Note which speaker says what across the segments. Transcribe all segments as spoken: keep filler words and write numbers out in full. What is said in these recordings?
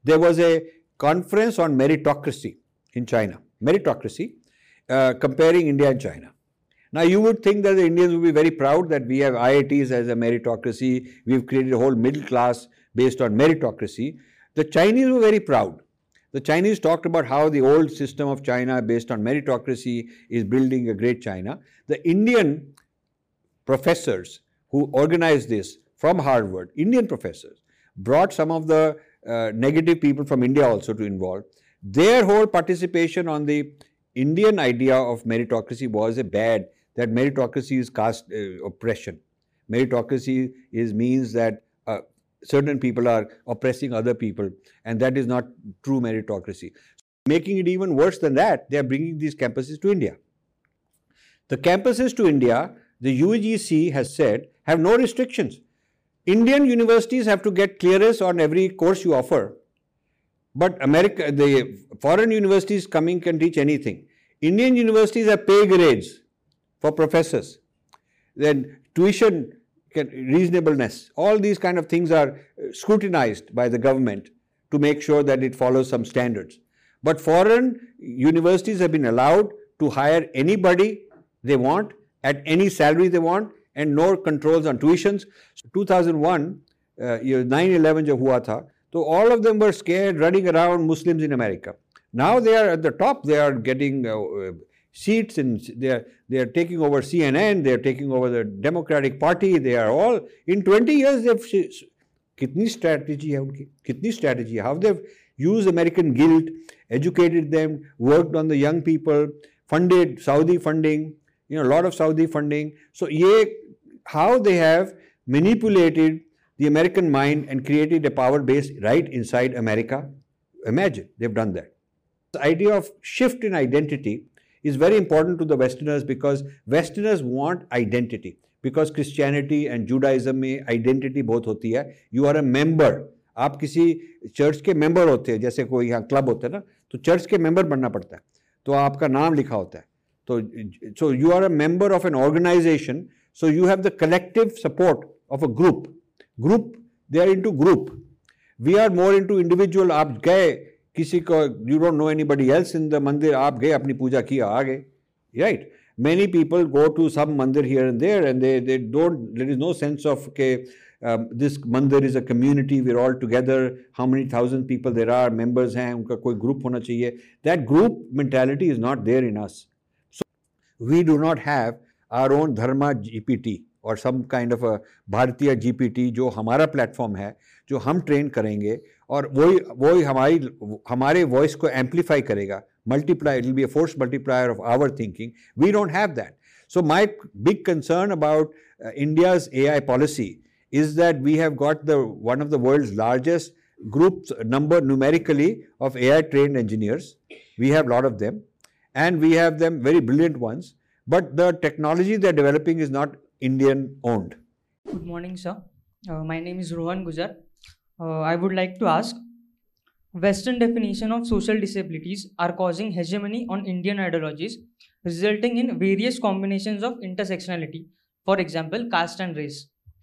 Speaker 1: there was a conference on meritocracy in China, meritocracy, uh, comparing India and China. Now, you would think that the Indians would be very proud that we have I I Ts as a meritocracy, we've created a whole middle class based on meritocracy. The Chinese were very proud. The Chinese talked about how the old system of China based on meritocracy is building a great China. The Indian professors who organized this from Harvard, Indian professors, brought some of the uh, negative people from India also to involve. Their whole participation on the Indian idea of meritocracy was a bad, that meritocracy is caste uh, oppression. Meritocracy is means that uh, certain people are oppressing other people, and that is not true meritocracy. Making it even worse than that, they are bringing these campuses to India. The campuses to India, the U G C has said, have no restrictions. Indian universities have to get clearance on every course you offer, but America, the foreign universities coming can teach anything. Indian universities have pay grades for professors. Then tuition can, reasonableness, all these kind of things are scrutinized by the government to make sure that it follows some standards. But foreign universities have been allowed to hire anybody they want at any salary they want, and no controls on tuitions. So two thousand one, uh, nine eleven jo hua tha, so all of them were scared, running around Muslims in America. Now they are at the top, they are getting uh, seats, and they are, they are taking over C N N, they are taking over the Democratic Party, they are all, in twenty years, they've, kitni strategy hai unki, kitni strategy, how they've used American guilt, educated them, worked on the young people, funded Saudi funding, you know, a lot of Saudi funding. So, ye, how they have manipulated the American mind and created a power base right inside America. Imagine, they've done that. The idea of shift in identity is very important to the Westerners, because Westerners want identity. Because Christianity and Judaism में identity बहुत होती है. You are a member. आप किसी church के member होते हैं, जैसे कोई यहाँ club होता है ना, तो church के member बनना पड़ता है. तो आपका नाम लिखा होता है. तो so you are a member of an organization. So you have the collective support of a group. Group, they are into group. We are more into individual. आप गए किसी को, you don't know anybody else in the mandir, आप गए अपनी पूजा किया आ गए, right? Many people go to some mandir here and there, and they they don't, there is no sense of okay, um, this mandir is a community, we're all together, how many thousand people there are, members हैं, उनका कोई group होना चाहिए. That group mentality is not there in us. So we do not have our own dharma G P T or some kind of a भारतीय G P T जो हमारा platform है, जो हम ट्रेन करेंगे और वही वही हमारी हमारे वॉइस को एम्पलीफाई करेगा, multiply, it will be a force multiplier of our thinking. We don't have that. So my big concern about uh, India's A I policy is that we have got the one of the world's largest groups number numerically of A I trained engineers. We have a lot of them, and we have them very brilliant ones, but the technology they are developing is not Indian owned.
Speaker 2: Good morning, sir. Uh, my name is Rohan Gujar. Uh, I would like to ask, Western definition of social disabilities are causing hegemony on Indian ideologies, resulting in various combinations of intersectionality, for example, caste and race.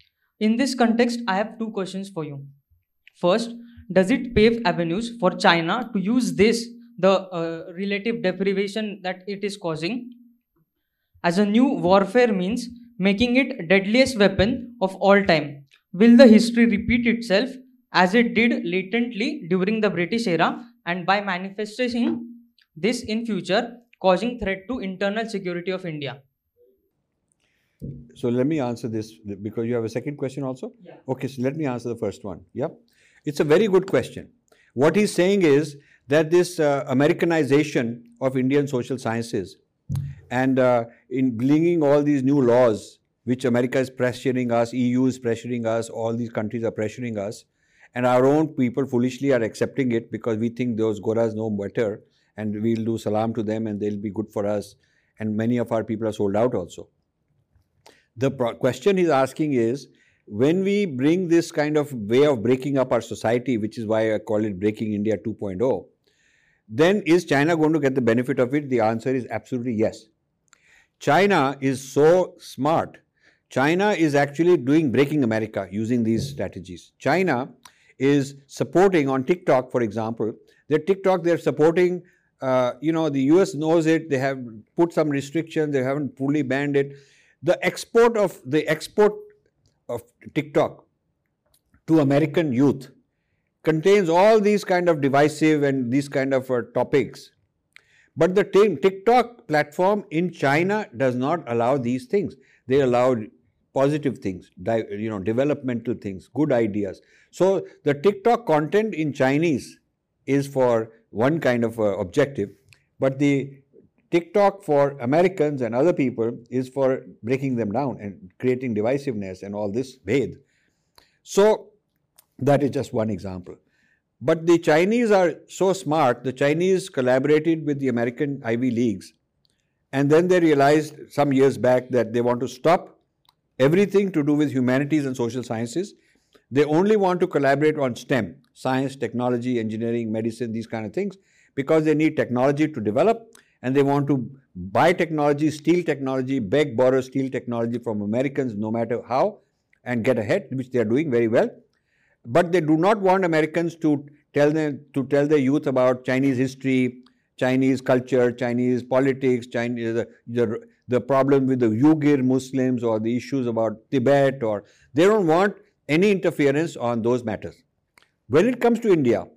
Speaker 2: In this context, I have two questions for you. First, does it pave avenues for China to use this, the uh, relative deprivation that it is causing, as a new warfare means, making it deadliest weapon of all time? Will the history repeat itself as it did latently during the British era, and by manifesting this in future, causing threat to internal security of India?
Speaker 1: So let me answer this, because you have a second question also?
Speaker 2: Yeah.
Speaker 1: Okay, so let me answer the first one. Yeah, it's a very good question. What he's saying is that this uh, Americanization of Indian social sciences and uh, in bringing all these new laws, which America is pressuring us, E U is pressuring us, all these countries are pressuring us, and our own people foolishly are accepting it because we think those Goras know better, and we'll do salam to them and they'll be good for us, and many of our people are sold out also. The question he's asking is, when we bring this kind of way of breaking up our society, which is why I call it Breaking India two point oh, then is China going to get the benefit of it? The answer is absolutely yes. China is so smart. China is actually doing Breaking America using these strategies. China is supporting on TikTok, for example. Their TikTok, they're supporting, uh, you know, the U S knows it. They have put some restrictions. They haven't fully banned it. The export of the export of TikTok to American youth contains all these kind of divisive and these kind of uh, topics. But the TikTok platform in China does not allow these things. They allow positive things, you know, developmental things, good ideas. So the TikTok content in Chinese is for one kind of uh, objective, but the TikTok for Americans and other people is for breaking them down and creating divisiveness and all this bhed. So that is just one example. But the Chinese are so smart, the Chinese collaborated with the American Ivy Leagues, and then they realized some years back that they want to stop everything to do with humanities and social sciences. They only want to collaborate on STEM, science, technology, engineering, medicine, these kind of things, because they need technology to develop, and they want to buy technology, steal technology, beg, borrow, steal technology from Americans no matter how, and get ahead, which they are doing very well. But they do not want Americans to tell them to tell their youth about Chinese history, Chinese culture, Chinese politics, Chinese the, the, the problem with the Uyghur Muslims or the issues about Tibet, or they don't want any interference on those matters. When it comes to India,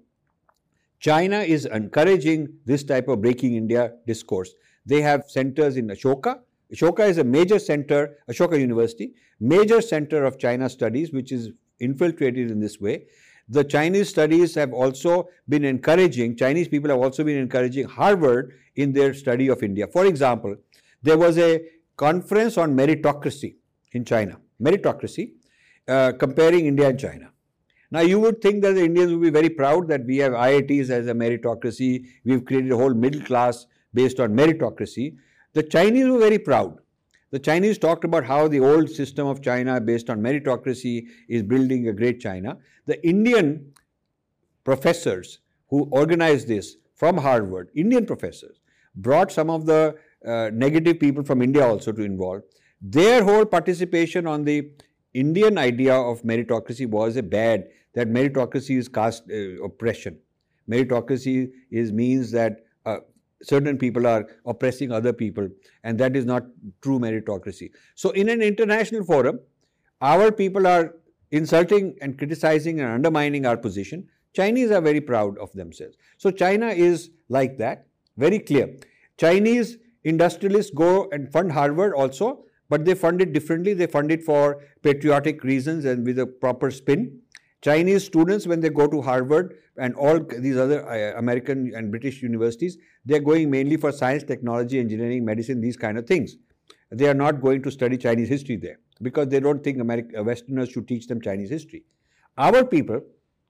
Speaker 1: China is encouraging this type of breaking India discourse. They have centers in Ashoka. Ashoka is a major center, Ashoka University, major center of China studies, which is infiltrated in this way. The Chinese studies have also been encouraging, Chinese people have also been encouraging Harvard in their study of India. For example, there was a conference on meritocracy in China, meritocracy, uh, comparing India and China. Now, you would think that the Indians would be very proud that we have I I Ts as a meritocracy, we've created a whole middle class based on meritocracy. The Chinese were very proud. The Chinese talked about how the old system of China based on meritocracy is building a great China. The Indian professors who organized this from Harvard, Indian professors, brought some of the uh, negative people from India also to involve. Their whole participation on the Indian idea of meritocracy was a bad, that meritocracy is caste uh, oppression. Meritocracy is means that uh, certain people are oppressing other people, and that is not true meritocracy. So in an international forum, our people are insulting and criticizing and undermining our position. Chinese are very proud of themselves. So China is like that, very clear. Chinese industrialists go and fund Harvard also, but they fund it differently. They fund it for patriotic reasons and with a proper spin. Chinese students, when they go to Harvard and all these other uh, American and British universities, they are going mainly for science, technology, engineering, medicine, these kind of things. They are not going to study Chinese history there because they don't think American, Westerners should teach them Chinese history. Our people,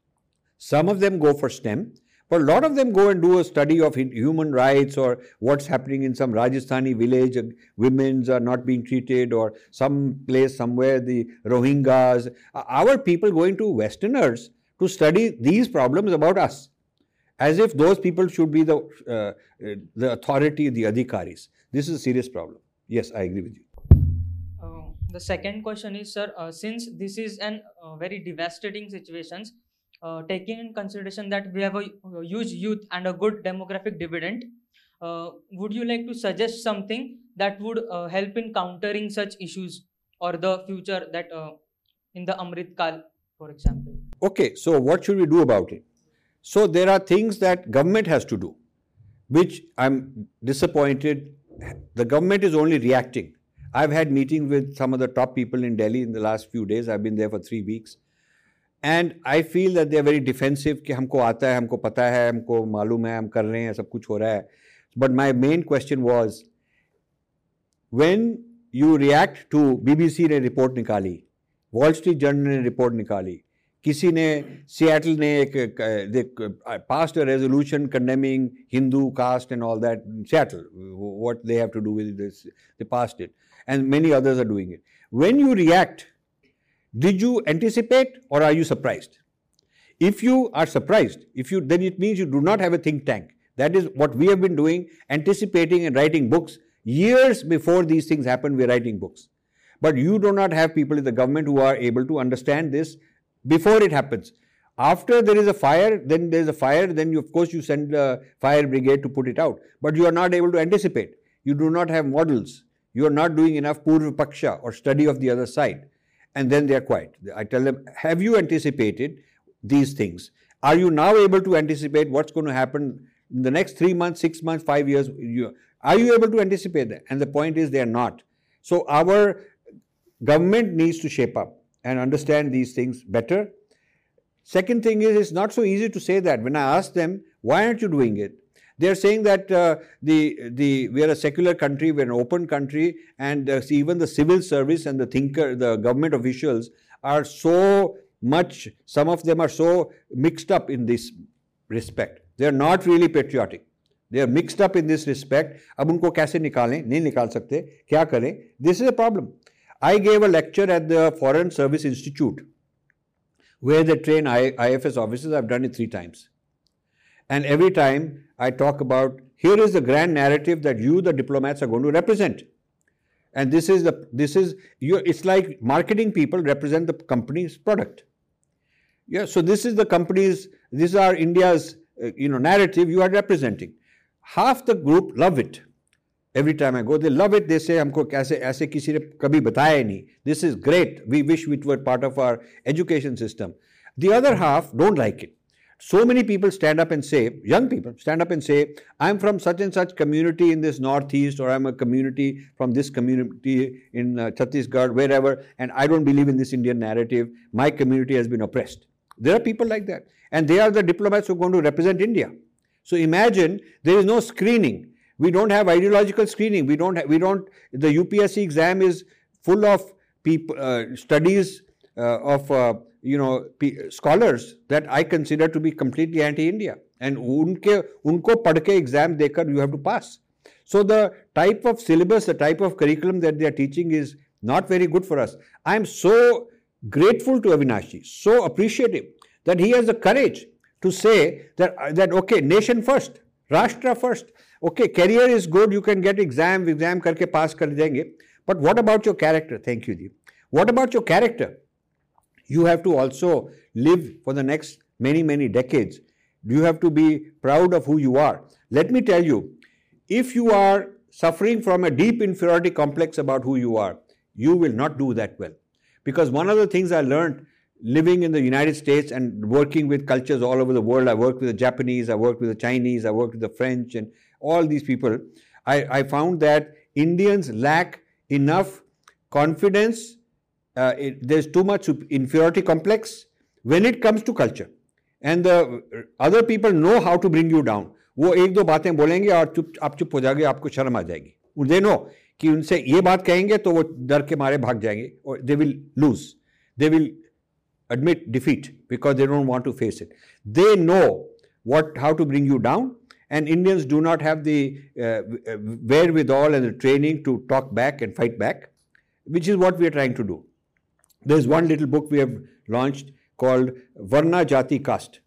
Speaker 1: some of them go for STEM, but a lot of them go and do a study of human rights or what's happening in some Rajasthani village, women are not being treated, or some place somewhere, the Rohingyas. Our people going to Westerners to study these problems about us, as if those people should be the, uh, the authority, the adhikaris. This is a serious problem. Yes, I agree with you.
Speaker 2: Uh, the second question is, sir, uh, since this is an uh, very devastating situation, Uh, taking in consideration that we have a, a huge youth and a good demographic dividend, uh, would you like to suggest something that would uh, help in countering such issues or the future that uh, in the Amrit Kal, for example?
Speaker 1: Okay, so what should we do about it? So there are things that government has to do, which I'm disappointed. The government is only reacting. I've had meetings with some of the top people in Delhi in the last few days. I've been there for three weeks. And I feel that they are very defensive कि हमको आता है, हमको पता है, हमको मालूम है, हम कर रहे हैं, सब कुछ हो रहा है. But my main question was, when you react to B B C ने रिपोर्ट निकाली, Wall Street Journal ने रिपोर्ट निकाली, किसी ने Seattle ने एक they passed a resolution condemning Hindu caste and all that. Seattle, what they have to do with this, they passed it, and many others are doing it. When you react, did you anticipate or are you surprised? If you are surprised, if you then it means you do not have a think tank. That is what we have been doing, anticipating and writing books. Years before these things happen, we are writing books. But you do not have people in the government who are able to understand this before it happens. After there is a fire, then there is a fire, then you, of course you send the fire brigade to put it out. But you are not able to anticipate. You do not have models. You are not doing enough purva paksha or study of the other side. And then they are quiet. I tell them, have you anticipated these things? Are you now able to anticipate what's going to happen in the next three months, six months, five years? You, are you able to anticipate that? And the point is they are not. So our government needs to shape up and understand these things better. Second thing is, it's not so easy to say that. When I ask them, why aren't you doing it? They're saying that uh, the, the, we are a secular country, we're an open country, and uh, see, even the civil service and the thinker, the government officials are so much, some of them are so mixed up in this respect. They're not really patriotic. They are mixed up in this respect. Ab unko kaise nikalein? Nahi nikal sakte. Kya kare? This is a problem. I gave a lecture at the Foreign Service Institute, where they train I F S officers. I've done it three times. And every time I talk about, here is the grand narrative that you, the diplomats, are going to represent. And this is, the, this is you, it's like marketing people represent the company's product. Yeah, so this is the company's, these are India's, uh, you know, narrative you are representing. Half the group love it. Every time I go, they love it. They say, "Humko kaise aise kisi ne kabhi bataya nahi. This is great. We wish it were part of our education system." The other half don't like it. So many people stand up and say, young people stand up and say, "I'm from such and such community in this northeast, or I'm a community from this community in uh, Chhattisgarh, wherever, and I don't believe in this Indian narrative. My community has been oppressed." There are people like that, and they are the diplomats who are going to represent India. So imagine there is no screening. We don't have ideological screening. We don't. Have, we don't. The U P S C exam is full of people uh, studies uh, of uh, you know scholars that I consider to be completely anti-India, and unke unko padh ke exam dekar you have to pass. So the type of syllabus, the type of curriculum that they are teaching is not very good for us. I am so grateful to Avinash, so appreciative that he has the courage to say that that okay, nation first, Rashtra first. Okay, career is good, you can get exam, exam karke pass kar denge. But what about your character? Thank you, Ji. What about your character? You have to also live for the next many, many decades. You have to be proud of who you are. Let me tell you, if you are suffering from a deep inferiority complex about who you are, you will not do that well. Because one of the things I learned living in the United States and working with cultures all over the world, I worked with the Japanese, I worked with the Chinese, I worked with the French, and all these people, I, I found that Indians lack enough confidence. Uh, it, there's too much inferiority complex when it comes to culture. And the other people know how to bring you down. वो एक दो बातें बोलेंगे और चुप आप चुप हो जाएंगे, आपको शर्म आ जाएगी. They know कि उनसे ये बात कहेंगे तो वो डर के मारे भाग जाएंगे, or they will lose. They will admit defeat because they don't want to face it. They know what how to bring you down. And Indians do not have the uh, wherewithal and the training to talk back and fight back, which is what we are trying to do. There is one little book we have launched called Varna Jati Caste.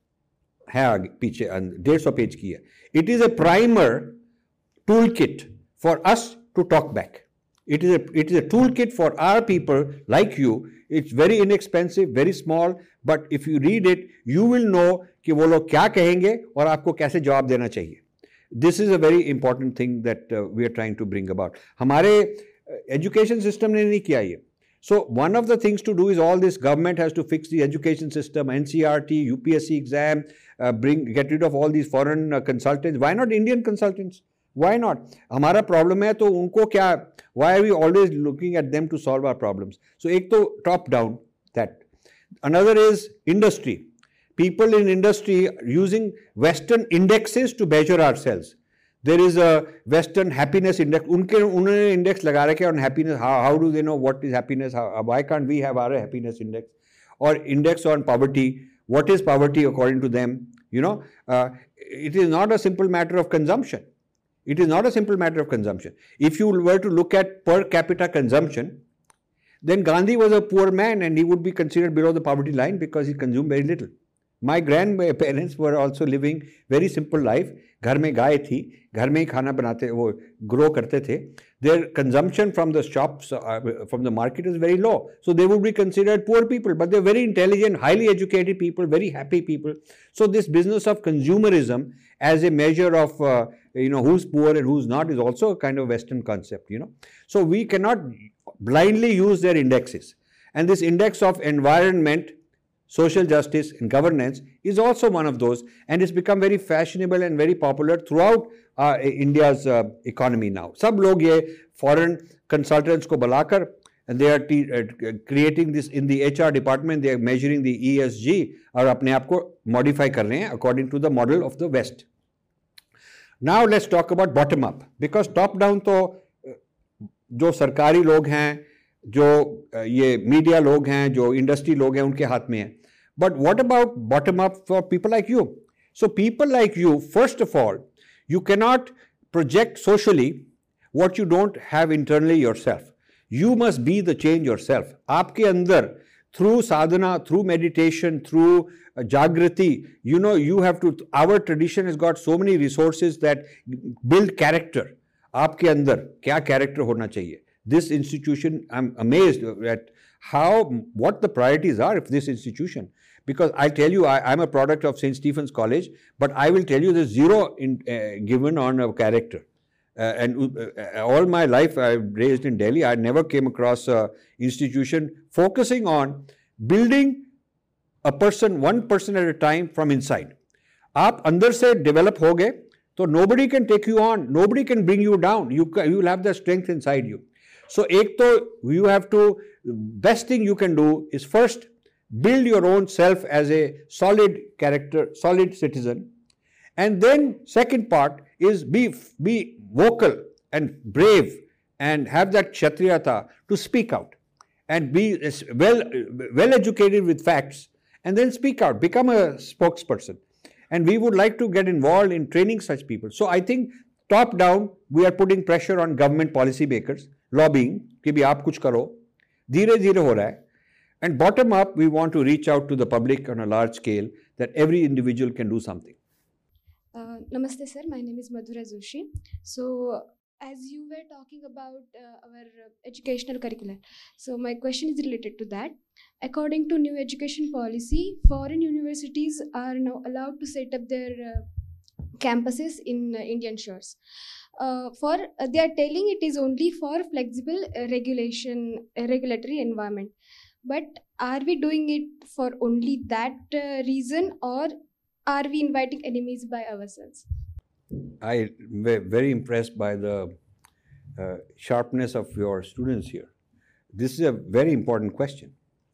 Speaker 1: है पीछे डेढ़ सौ page की है. It is a primer toolkit for us to talk back. It is a it is a toolkit for our people like you. It's very inexpensive, very small, but if you read it, you will know कि वो लोग क्या कहेंगे और आपको कैसे जवाब देना चाहिए. This is a very important thing that uh, we are trying to bring about. हमारे education system ने नहीं किया ये. So one of the things to do is all this government has to fix the education system, N C R T, U P S C exam, uh, bring get rid of all these foreign uh, consultants. Why not Indian consultants? Why not? हमारा problem है तो उनको क्या? Why are we always looking at them to solve our problems? So एक तो top down that. Another is industry. People in industry using Western indexes to measure ourselves. There is a Western happiness index. उनके उन्होंने index लगा रखे on happiness. How, how do they know what is happiness? How, why can't we have our happiness index? Or index on poverty. What is poverty according to them? You know, uh, it is not a simple matter of consumption. It is not a simple matter of consumption. If you were to look at per capita consumption, then Gandhi was a poor man and he would be considered below the poverty line because he consumed very little. My grandparents were also living very simple life. घर में गाय थी, घर में ही खाना बनाते, वो grow करते थे. Their consumption from the shops, uh, from the market is very low. So they would be considered poor people, but they're very intelligent, highly educated people, very happy people. So this business of consumerism as a measure of, uh, you know, who's poor and who's not is also a kind of Western concept, you know. So we cannot blindly use their indexes. And this index of environment, social justice and governance is also one of those, and it's become very fashionable and very popular throughout uh, India's uh, economy now. सब लोग ये foreign consultants को बुलाकर, and they are t uh, creating this in the H R department. They are measuring the E S G और अपने आप को modify कर रहे हैं according to the model of the West. Now let's talk about bottom up, because top down तो जो सरकारी लोग हैं, जो ये मीडिया लोग हैं, जो इंडस्ट्री लोग हैं, उनके हाथ में है. But what about bottom up for people like you? So people like you, first of all, you cannot project socially what you don't have internally yourself. You must be the change yourself. आपके अंदर through sadhana, through meditation, through uh, jagrati, you know, you have to, our tradition has got so many resources that build character. आपके अंदर क्या character होना चाहिए? This institution, I'm amazed at how, what the priorities are of this institution. Because I tell you, I, I'm a product of Saint Stephen's College, but I will tell you there's zero in, uh, given on a character. Uh, and uh, all my life I've raised in Delhi, I never came across an institution focusing on building a person, one person at a time from inside. आप अंदर से develop हो गए, तो nobody can take you on, nobody can bring you down. You you will have the strength inside you. So एक तो you have to, best thing you can do is first build your own self as a solid character, solid citizen. And then second part is be, be vocal and brave and have that kshatriyata to speak out and be well, well educated with facts and then speak out, become a spokesperson. And we would like to get involved in training such people. So I think top down, we are putting pressure on government policy makers, lobbying, कि भी आप कुछ करो, धीरे धीरे हो रहा है. And bottom up, we want to reach out to the public on a large scale that every individual can do something.
Speaker 3: Uh, namaste sir, my name is Madhura Joshi. So as you were talking about uh, our uh, educational curriculum, so my question is related to that. According to new education policy, foreign universities are now allowed to set up their uh, campuses in uh, Indian shores. Uh, for uh, they are telling it is only for flexible uh, regulation, uh, regulatory environment. But are we doing it for only that uh, reason, or are we inviting enemies by ourselves?
Speaker 1: I am very impressed by the uh, sharpness of your students here. This is a very important question.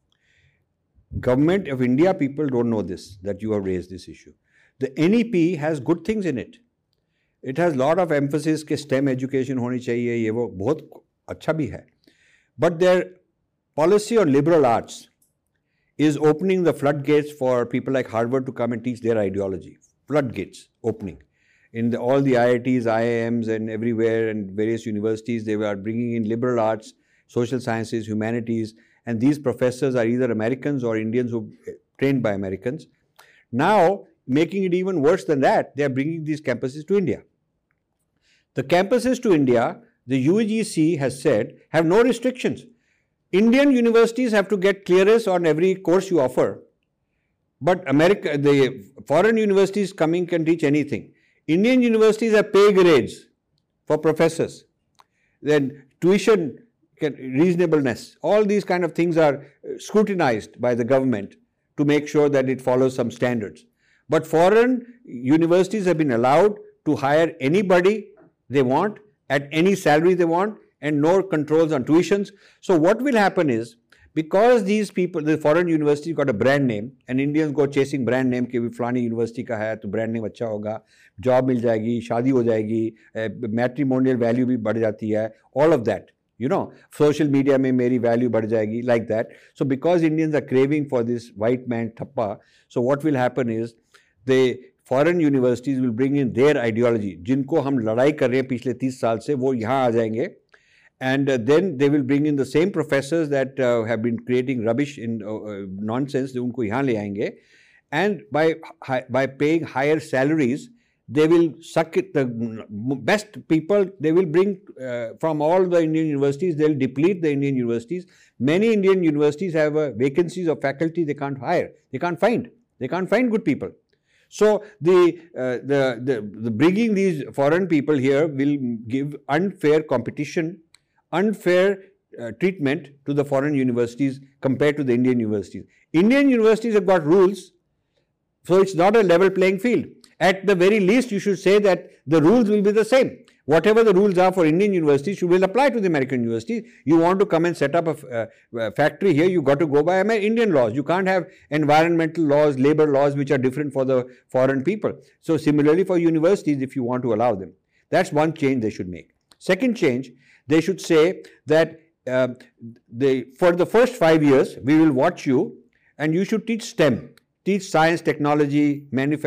Speaker 1: Government of India people don't know this, that you have raised this issue. The N E P has good things in it. It has lot of emphasis कि STEM education होनी चाहिए, ये वो बहुत अच्छा भी है. But their policy on liberal arts is opening the floodgates for people like Harvard to come and teach their ideology. Floodgates opening. In the, all the I I Ts, I I Ms and everywhere and various universities, they are bringing in liberal arts, social sciences, humanities, and these professors are either Americans or Indians who are trained by Americans. Now, making it even worse than that, they are bringing these campuses to India. The campuses to India, the U G C has said, have no restrictions. Indian universities have to get clearance on every course you offer. But America, the foreign universities coming can teach anything. Indian universities have pay grades for professors. Then tuition can, reasonableness. All these kind of things are scrutinized by the government to make sure that it follows some standards. But foreign universities have been allowed to hire anybody they want at any salary they want, and no controls on tuitions. So what will happen is, because these people, the foreign university got a brand name, and Indians go chasing brand name कि भी फलानी university का है तो brand name अच्छा होगा, job मिल जाएगी, शादी हो जाएगी, matrimonial value भी बढ़ जाती है, all of that. You know, social media में मेरी value बढ़ जाएगी, like that. So because Indians are craving for this white man thappa, so what will happen is, the foreign universities will bring in their ideology, जिनको हम लड़ाई कर रहे हैं पिछले तीस साल से, वो यहाँ आ जाएंगे. And uh, then they will bring in the same professors that uh, have been creating rubbish in uh, uh, nonsense, उनको यहाँ ले आएंगे. and by, by paying higher salaries, they will suck it, the best people, they will bring uh, from all the Indian universities, they will deplete the Indian universities. Many Indian universities have uh, vacancies of faculty they can't hire, they can't find, they can't find good people. So the, uh, the, the, the bringing these foreign people here will give unfair competition, unfair uh, treatment to the foreign universities compared to the Indian universities. Indian universities have got rules, so it's not a level playing field. At the very least, you should say that the rules will be the same. Whatever the rules are for Indian universities, you will apply to the American universities. You want to come and set up a, uh, a factory here, you got to go by Indian laws. You can't have environmental laws, labor laws, which are different for the foreign people. So similarly for universities, if you want to allow them. That's one change they should make. Second change, they should say that uh, they, for the first five years, we will watch you and you should teach STEM. Teach science, technology,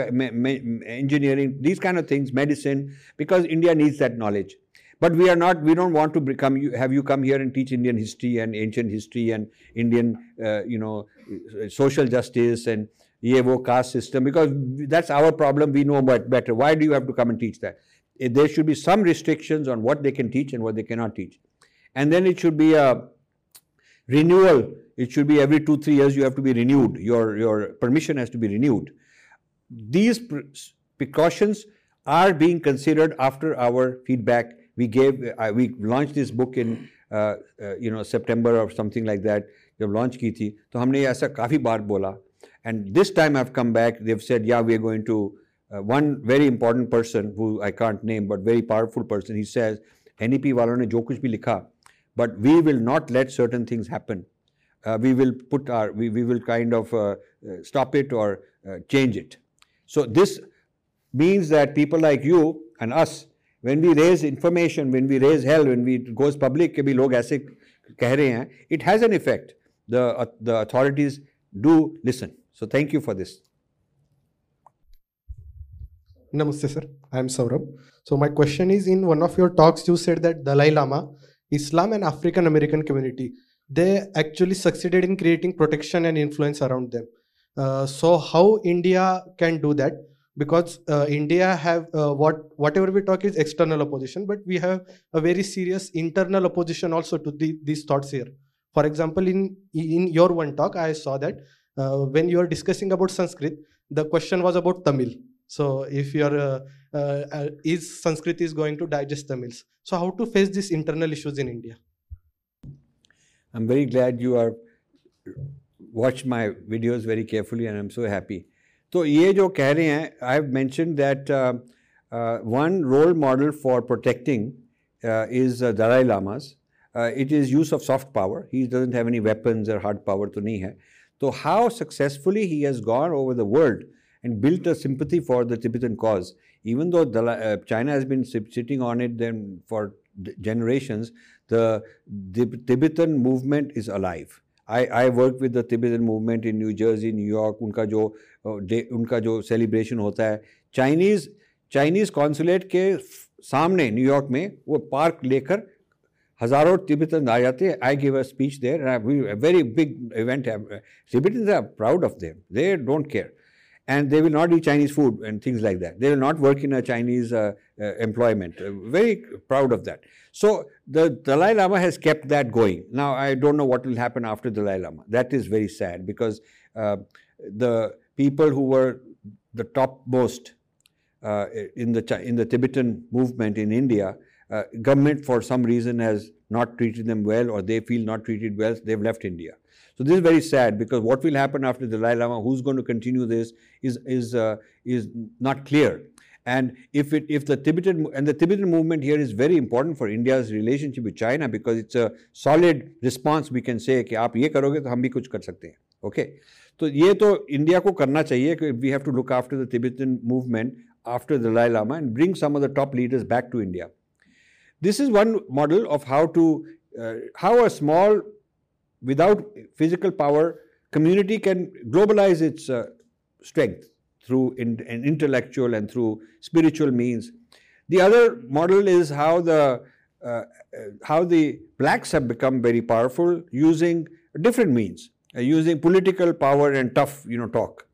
Speaker 1: engineering, these kind of things, medicine, because India needs that knowledge. But we are not, we don't want to become, have you come here and teach Indian history and ancient history and Indian, uh, you know, social justice and ye wo caste system, because that's our problem, we know better. Why do you have to come and teach that? There should be some restrictions on what they can teach and what they cannot teach. And then it should be a renewal. It should be every two, three years you have to be renewed. Your, your permission has to be renewed. These precautions are being considered after our feedback. We gave, uh, we launched this book in, uh, uh, you know, September or something like that. जब launch की थी, तो हमने ऐसा काफी बार बोला. And this time I've come back, they've said, yeah, we're going to, uh, one very important person who I can't name, but very powerful person, he says, N E P वालों ने जो कुछ भी लिखा, but we will not let certain things happen. Uh, we will put our, we, we will kind of uh, uh, stop it or uh, change it. So this means that people like you and us, when we raise information, when we raise hell, when we, it goes public, ke bhi log aise keh rahe hain, it has an effect. The, uh, the authorities do listen. So thank you for this.
Speaker 4: Namaste sir, I am Saurabh. So my question is, in one of your talks you said that Dalai Lama, Islam and African American community, they actually succeeded in creating protection and influence around them. Uh, so how India can do that? Because uh, India have uh, what whatever we talk is external opposition, but we have a very serious internal opposition also to the, these thoughts here. For example, in in your one talk, I saw that uh, when you are discussing about Sanskrit, the question was about Tamil. So if you are uh, uh, uh, is Sanskrit is going to digest Tamils? So how to face these internal issues in India?
Speaker 1: I'm very glad you are watched my videos very carefully, and I'm so happy. So ये जो कह रहे हैं, I've mentioned that uh, uh, one role model for protecting uh, is uh, Dalai Lama's. Uh, it is use of soft power. He doesn't have any weapons or hard power to nahi hai. So how successfully he has gone over the world and built a sympathy for the Tibetan cause. Even though Dalai, uh, China has been sitting on it then for generations, the, the Tibetan movement is alive. I, I worked with the Tibetan movement in New Jersey, New York. उनका जो day उनका जो celebration होता है, Chinese Chinese consulate के सामने New York में वो पार्क लेकर हजारों Tibetans आ जाते हैं. I gave a speech there, and I, we, a very big event. Tibetans are proud of them. They don't care. And they will not eat Chinese food and things like that. They will not work in a Chinese uh, uh, employment. Uh, very proud of that. So the Dalai Lama has kept that going. Now I don't know what will happen after Dalai Lama. That is very sad, because uh, the people who were the topmost uh, in the in the Tibetan movement in India, uh, government for some reason has not treated them well, or they feel not treated well. They've left India. So this is very sad, because what will happen after the Dalai Lama, who's going to continue this, is is uh, is not clear. And if it if the Tibetan and the Tibetan movement here is very important for India's relationship with China, because it's a solid response. We can say कि आप ये करोगे तो हम भी कुछ कर सकते हैं. Okay, तो ये तो इंडिया को करना चाहिए कि we have to look after the Tibetan movement after the Dalai Lama and bring some of the top leaders back to India. This is one model of how to uh, how a small, without physical power, community can globalize its uh, strength through in, an intellectual and through spiritual means. The other model is how the uh, how the blacks have become very powerful using different means, uh, using political power and tough, you know, talk.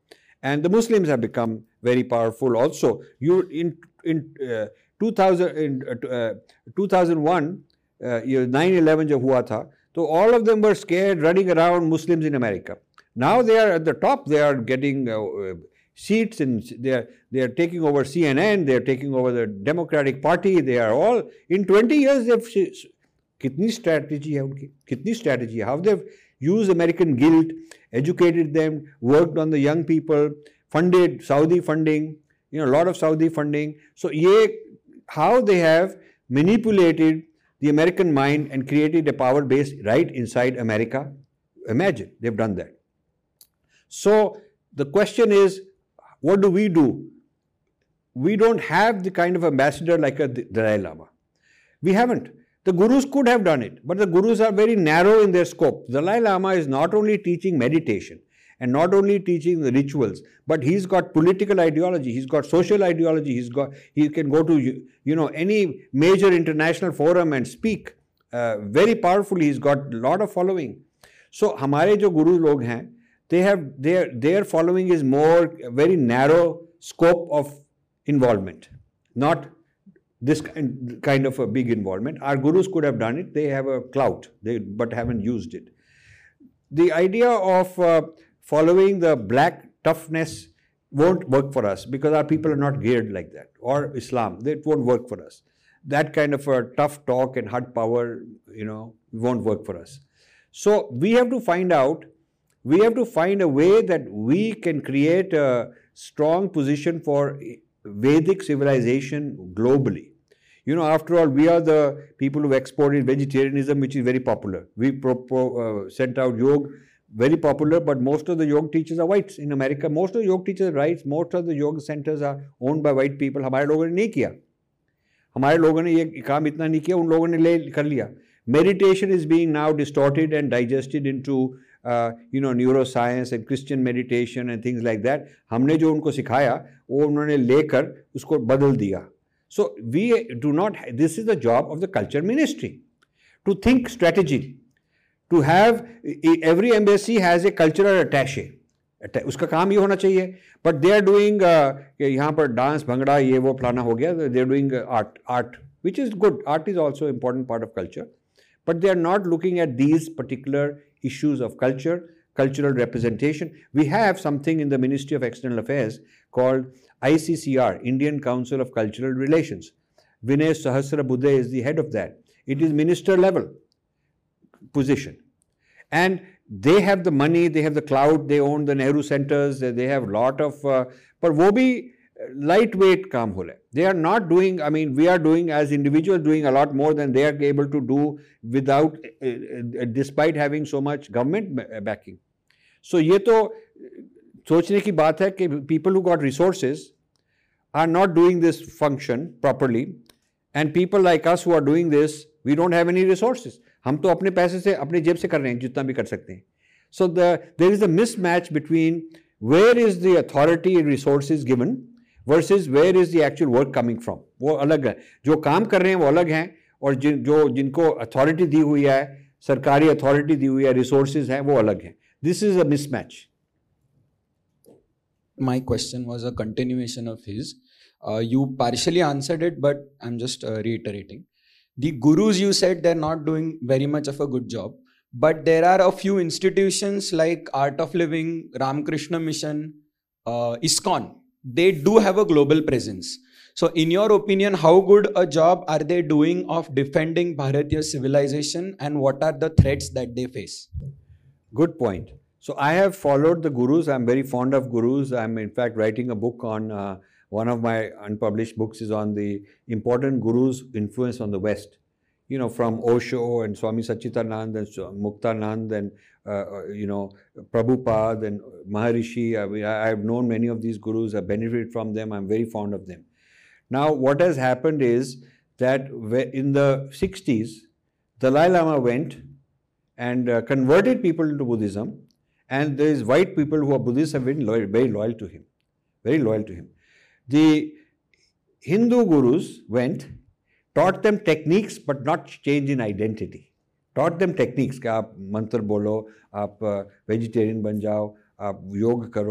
Speaker 1: And the Muslims have become very powerful also. You in in uh, two thousand in uh, two thousand one, uh, nine eleven जब हुआ था, so all of them were scared, running around Muslims in America. Now they are at the top. They are getting uh, uh, seats, and they are they are taking over C N N. They are taking over the Democratic Party. They are all in twenty years. They've कितनी strategy है उनकी? कितनी strategy है? How they've used American guilt, educated them, worked on the young people, funded Saudi funding, you know, a lot of Saudi funding. So ये how they have manipulated the American mind and created a power base right inside America. Imagine they've done that. So the question is, what do we do? We don't have the kind of ambassador like a Dalai Lama. We haven't. The gurus could have done it, but the gurus are very narrow in their scope. Dalai Lama is not only teaching meditation and not only teaching the rituals, but he's got political ideology, he's got social ideology, he's got, he can go to, you know, any major international forum and speak uh, very powerfully. He's got a lot of following. So, हमारे जो गुरु लोग हैं, they have, their, their following is more, very narrow scope of involvement, not this kind of a big involvement. Our gurus could have done it. They have a clout, they, but haven't used it. The idea of uh, following the black toughness won't work for us because our people are not geared like that. Or Islam, it won't work for us. That kind of a tough talk and hard power, you know, won't work for us. So we have to find out, we have to find a way that we can create a strong position for Vedic civilization globally. You know, after all, we are the people who exported vegetarianism, which is very popular. We pro, pro, uh, sent out yoga, very popular, but most of the yoga teachers are whites in America. Most of the yoga teachers are whites. Most of the yoga centers are owned by white people. हमारे लोगों ने नहीं किया. हमारे लोगों ने ये काम इतना नहीं किया. उन लोगों ने ले कर लिया. Meditation is being now distorted and digested into uh, you know, neuroscience and Christian meditation and things like that. हमने जो उनको सिखाया वो उन्होंने लेकर उसको बदल दिया. So we do not, this is the job of the culture ministry to think strategy, to have, every embassy has a cultural attaché. उसका काम ये होना चाहिए. But they are doing uh, यहाँ पर dance, भंगड़ा, ये वो फलाना हो गया. They are doing uh, art, art, which is good. Art is also an important part of culture. But they are not looking at these particular issues of culture, cultural representation. We have something in the Ministry of External Affairs called I C C R, Indian Council of Cultural Relations. Vinay Sahasrabudhe is the head of that. It is minister level position. And they have the money, they have the clout, they own the Nehru centers, they have a lot of, uh, but wo bhi lightweight kaam ho raha hai. They are not doing, I mean, we are doing as individuals doing a lot more than they are able to do without, uh, uh, despite having so much government backing. So ये तो सोचने की बात है कि people who got resources are not doing this function properly, and people like us who are doing this, we don't have any resources. हम तो अपने पैसे से अपने जेब से कर रहे हैं जितना भी कर सकते हैं. So the there is a mismatch between where is the authority and resources given versus where is the actual work coming from. वो अलग है. जो काम कर रहे हैं वो अलग हैं, और जिन जो जिनको अथॉरिटी दी हुई है, सरकारी अथॉरिटी दी हुई है, रिसोर्सेज हैं, वो अलग हैं. This is a mismatch.
Speaker 5: My question was a continuation of his. Uh, you partially answered it, but I'm just uh, reiterating. The gurus, you said they're not doing very much of a good job, but there are a few institutions like Art of Living, Ramakrishna Mission, uh, ISKCON. They do have a global presence. So in your opinion, how good a job are they doing of defending Bharatiya civilization, and what are the threats that they face?
Speaker 1: Good point. So I have followed the gurus. I'm very fond of gurus. I'm in fact writing a book on, uh, one of my unpublished books is on the important gurus' influence on the West. You know, from Osho and Swami Satchitanand and Muktanand and, uh, you know, Prabhupada and Maharishi. I mean, I have known many of these gurus. I benefited from them. I'm very fond of them. Now, what has happened is that in the sixties, Dalai Lama went and uh, converted people into Buddhism, and these white people who are Buddhists have been loyal, very loyal to him, very loyal to him. The Hindu gurus went, taught them techniques but not change in identity. Taught them techniques कि आप मंत्र बोलो, आप vegetarian बन जाओ, आप योग करो,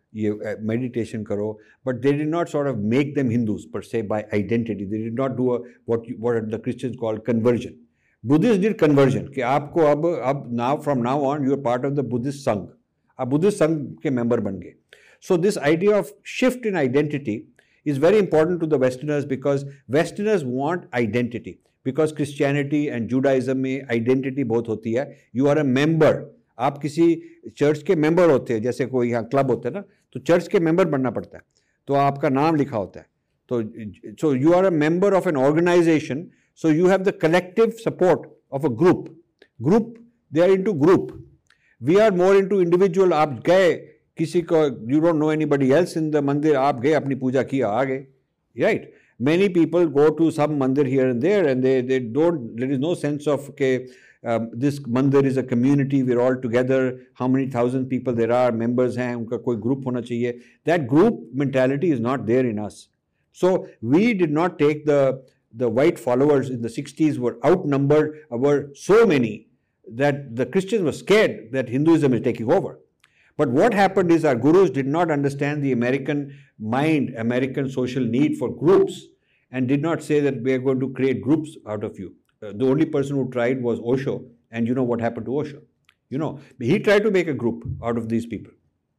Speaker 1: ये meditation करो, but they did not sort of make them Hindus per se by identity. They did not do a, what you, what the Christians call conversion. Buddhists did conversion कि आपको अब अब now from now on you are part of the Buddhist Sangh. आप Buddhist Sangh के member बन गए. So this idea of shift in identity is very important to the Westerners because Westerners want identity. Because Christianity and Judaism में identity बहुत होती है. You are a member. आप किसी चर्च के मेंबर होते हैं, जैसे कोई यहाँ क्लब होता है ना, तो चर्च के मेंबर बनना पड़ता है, तो आपका नाम लिखा होता है. तो so you are a member of an organization. So you have the collective support of a group. Group, they are into group. We are more into individual. आप गए किसी को, you don't know anybody else in the मंदिर, आप गए अपनी पूजा किया आ गए, right? Many people go to some mandir here and there and they they don't, there is no sense of okay, um, this mandir is a community, we're all together, how many thousand people there are, members हैं, उनका कोई group होना चाहिए. That group mentality is not there in us. So we did not take the the white followers in the sixties were outnumbered, were so many that the Christians were scared that Hinduism is taking over. But what happened is our gurus did not understand the American mind, American social need for groups, and did not say that we are going to create groups out of you. Uh, the only person who tried was Osho, and you know what happened to Osho. You know, he tried to make a group out of these people.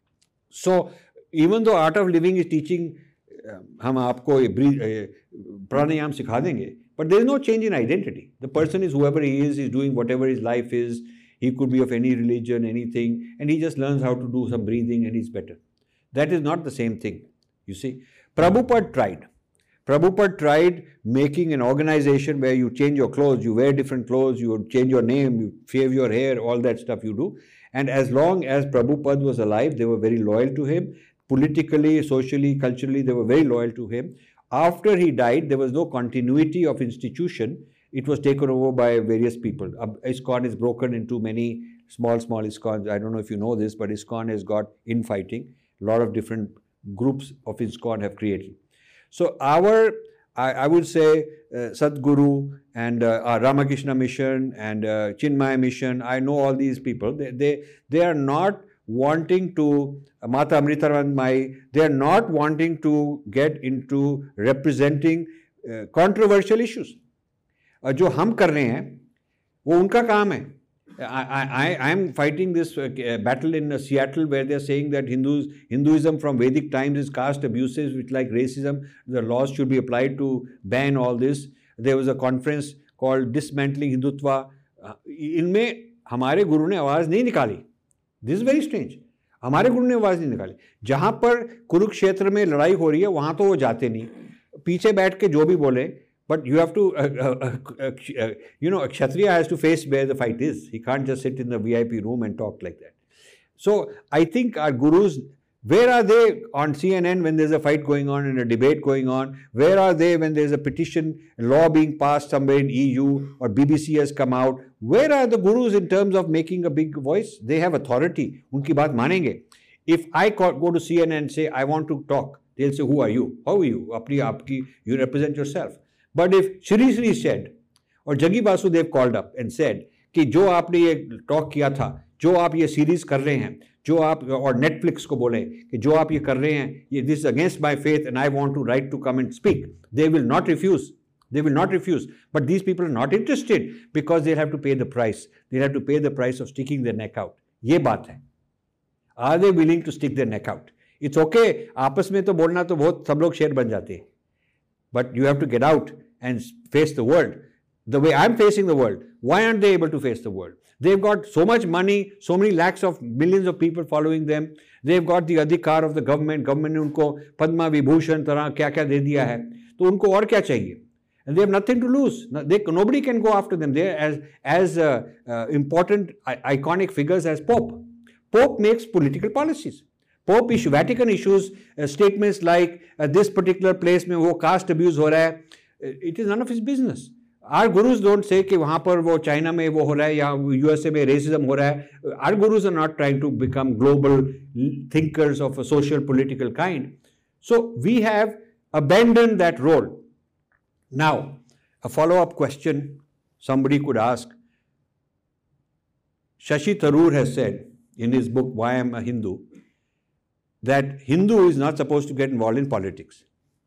Speaker 1: So even though Art of Living is teaching, हम आपको प्राणायाम सिखा देंगे, but there is no change in identity. The person is whoever he is, he's doing whatever his life is. He could be of any religion, anything, and he just learns how to do some breathing and he's better. That is not the same thing, you see. Prabhupada tried. Prabhupada tried making an organization where you change your clothes, you wear different clothes, you change your name, you shave your hair, all that stuff you do. And as long as Prabhupada was alive, they were very loyal to him. Politically, socially, culturally, they were very loyal to him. After he died, there was no continuity of institution. It was taken over by various people. ISKCON is broken into many small, small ISKCONs. I don't know if you know this, but ISKCON has got infighting. A lot of different groups of ISKCON have created. So our, I, I would say, uh, Sadhguru and uh, our Ramakrishna Mission and uh, Chinmaya Mission, I know all these people. They, they, they are not wanting to, uh, Mata Amritaranand Mai, they are not wanting to get into representing uh, controversial issues. Uh, जो हम कर रहे हैं, वो उनका काम है. I, I, I am fighting this uh, battle in uh, Seattle where they are saying that Hindus, Hinduism from Vedic times is caste abuses, which like racism, the laws should be applied to ban all this. There was a conference called Dismantling Hindutva. Uh, इनमें हमारे गुरु ने आवाज़ नहीं निकाली. This is very strange. हमारे गुरु ने आवाज़ नहीं निकाली. जहाँ पर कुरुक्षेत्र में लड़ाई हो रही है, वहाँ तो वो जाते नहीं. पीछे बैठ के जो भी बोले, but you have to, uh, uh, uh, uh, you know, a Kshatriya has to face where the fight is. He can't just sit in the V I P room and talk like that. So I think our gurus, where are they on C N N when there's a fight going on and a debate going on? Where are they when there's a petition, a law being passed somewhere in E U or B B C has come out? Where are the gurus in terms of making a big voice? They have authority. Unki baat manenge. If I go to C N N and say, I want to talk, they'll say, who are you? How are you? Apni aapki, you represent yourself. But if Shri Shri said, or Jaggi Vasudev called up and said, कि जो आपने ये talk किया था, जो आप ये series कर रहे हैं, जो आप और नेटफ्लिक्स को बोले कि जो आप ये कर रहे हैं, ये this against my faith and I want to right to come and speak, they will not refuse. They will not refuse. But these people are not interested because they'll have to pay the price. They'll have to pay the price of sticking their neck out. ये बात है. Are they willing to stick their neck out? It's okay. आपस में तो बोलना तो बहुत सब लोग शेर बन जाते हैं. But you have to get out and face the world. The way I'm facing the world, why aren't they able to face the world? They've got so much money, so many lakhs of millions of people following them. They've got the adhikar of the government. Government ने उनको पद्मा विभूषण तरह क्या क्या दे दिया है. तो उनको और क्या चाहिए? And they have nothing to lose. They, nobody can go after them. They're as, as uh, uh, important, iconic figures as Pope. Pope makes political policies. Pope issue, Vatican issues uh, statements like uh, this particular place में वो caste abuse हो रहा है. It is none of his business. Our gurus don't say कि वहाँ पर वो China में वो हो रहा है या U S A में racism हो रहा है. Our gurus are not trying to become global thinkers of a social political kind. So we have abandoned that role. Now, a follow-up question somebody could ask. Shashi Tharoor has said in his book, Why I'm a Hindu, that Hindu is not supposed to get involved in politics.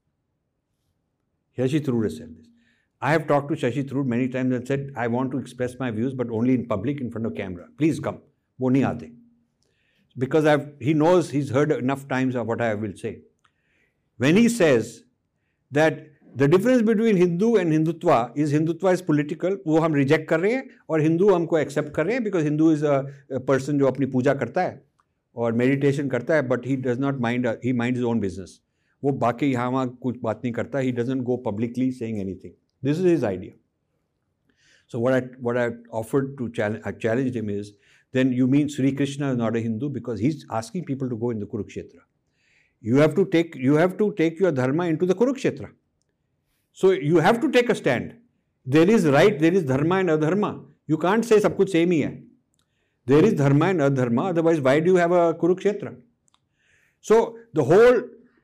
Speaker 1: Shashi Tharoor has said this. I have talked to Shashi Tharoor many times and said, I want to express my views, but only in public, in front of camera. Please come. वो नहीं आते. Because I've, he knows, he's heard enough times of what I will say. When he says that the difference between Hindu and Hindutva is Hindutva is political, वो हम reject कर रहे हैं और Hindu हमको accept कर रहे हैं because Hindu is a, a person जो अपनी पूजा करता है और meditation करता है, but he does not mind, he minds his own business. वो बाकी यहाँ वहाँ कुछ बात नहीं करता. He doesn't go publicly saying anything. This is his idea. So what I what I offered to challenge, I challenged him is, then you mean Sri Krishna is not a Hindu because he's asking people to go in the Kurukshetra. You have to take you have to take your dharma into the Kurukshetra. So you have to take a stand. There is right, there is dharma and adharma. You can't say सब कुछ same ही है. There is dharma and adharma. Otherwise, why do you have a Kurukshetra? So the whole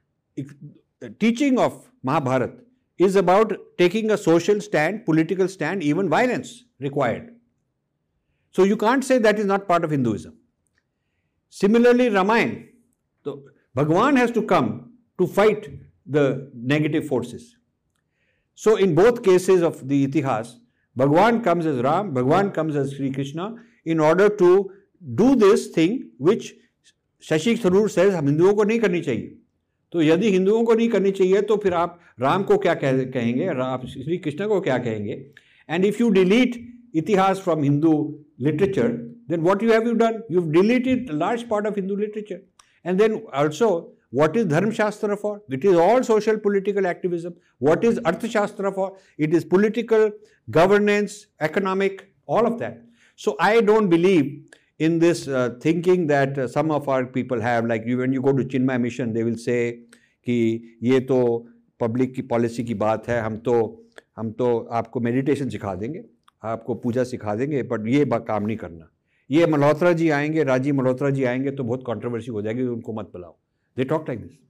Speaker 1: teaching of Mahabharata is about taking a social stand, political stand, even violence required. So you can't say that is not part of Hinduism. Similarly, Ramayana, so Bhagwan has to come to fight the negative forces. So in both cases of the Itihas, Bhagwan comes as Ram, Bhagwan comes as Sri Krishna in order to do this thing which Shashi Tharoor says हम हिंदुओं को नहीं करनी चाहिए. तो यदि हिंदुओं को नहीं करनी चाहिए तो फिर आप राम को क्या कहेंगे, आप श्री कृष्ण को क्या कहेंगे? And if you delete Itihas from Hindu literature, then what you have you done? You've deleted a large part of Hindu literature. And then also, what is Dharma Shastra for? It is all social political activism. What is Artha Shastra for? It is political, governance, economic, all of that. So I don't believe in this uh, thinking that uh, some of our people have, like you, when you go to Chinmay Mission, they will say कि ये तो public की policy की बात है, हम तो हम तो आपको meditation सिखा देंगे, आपको पूजा सिखा देंगे, but ये बात काम नहीं करना. ये मल्होत्रा जी आएंगे, राजीव मल्होत्रा जी आएंगे तो बहुत controversy हो जाएगी, उनको मत बुलाओ. They talk like this.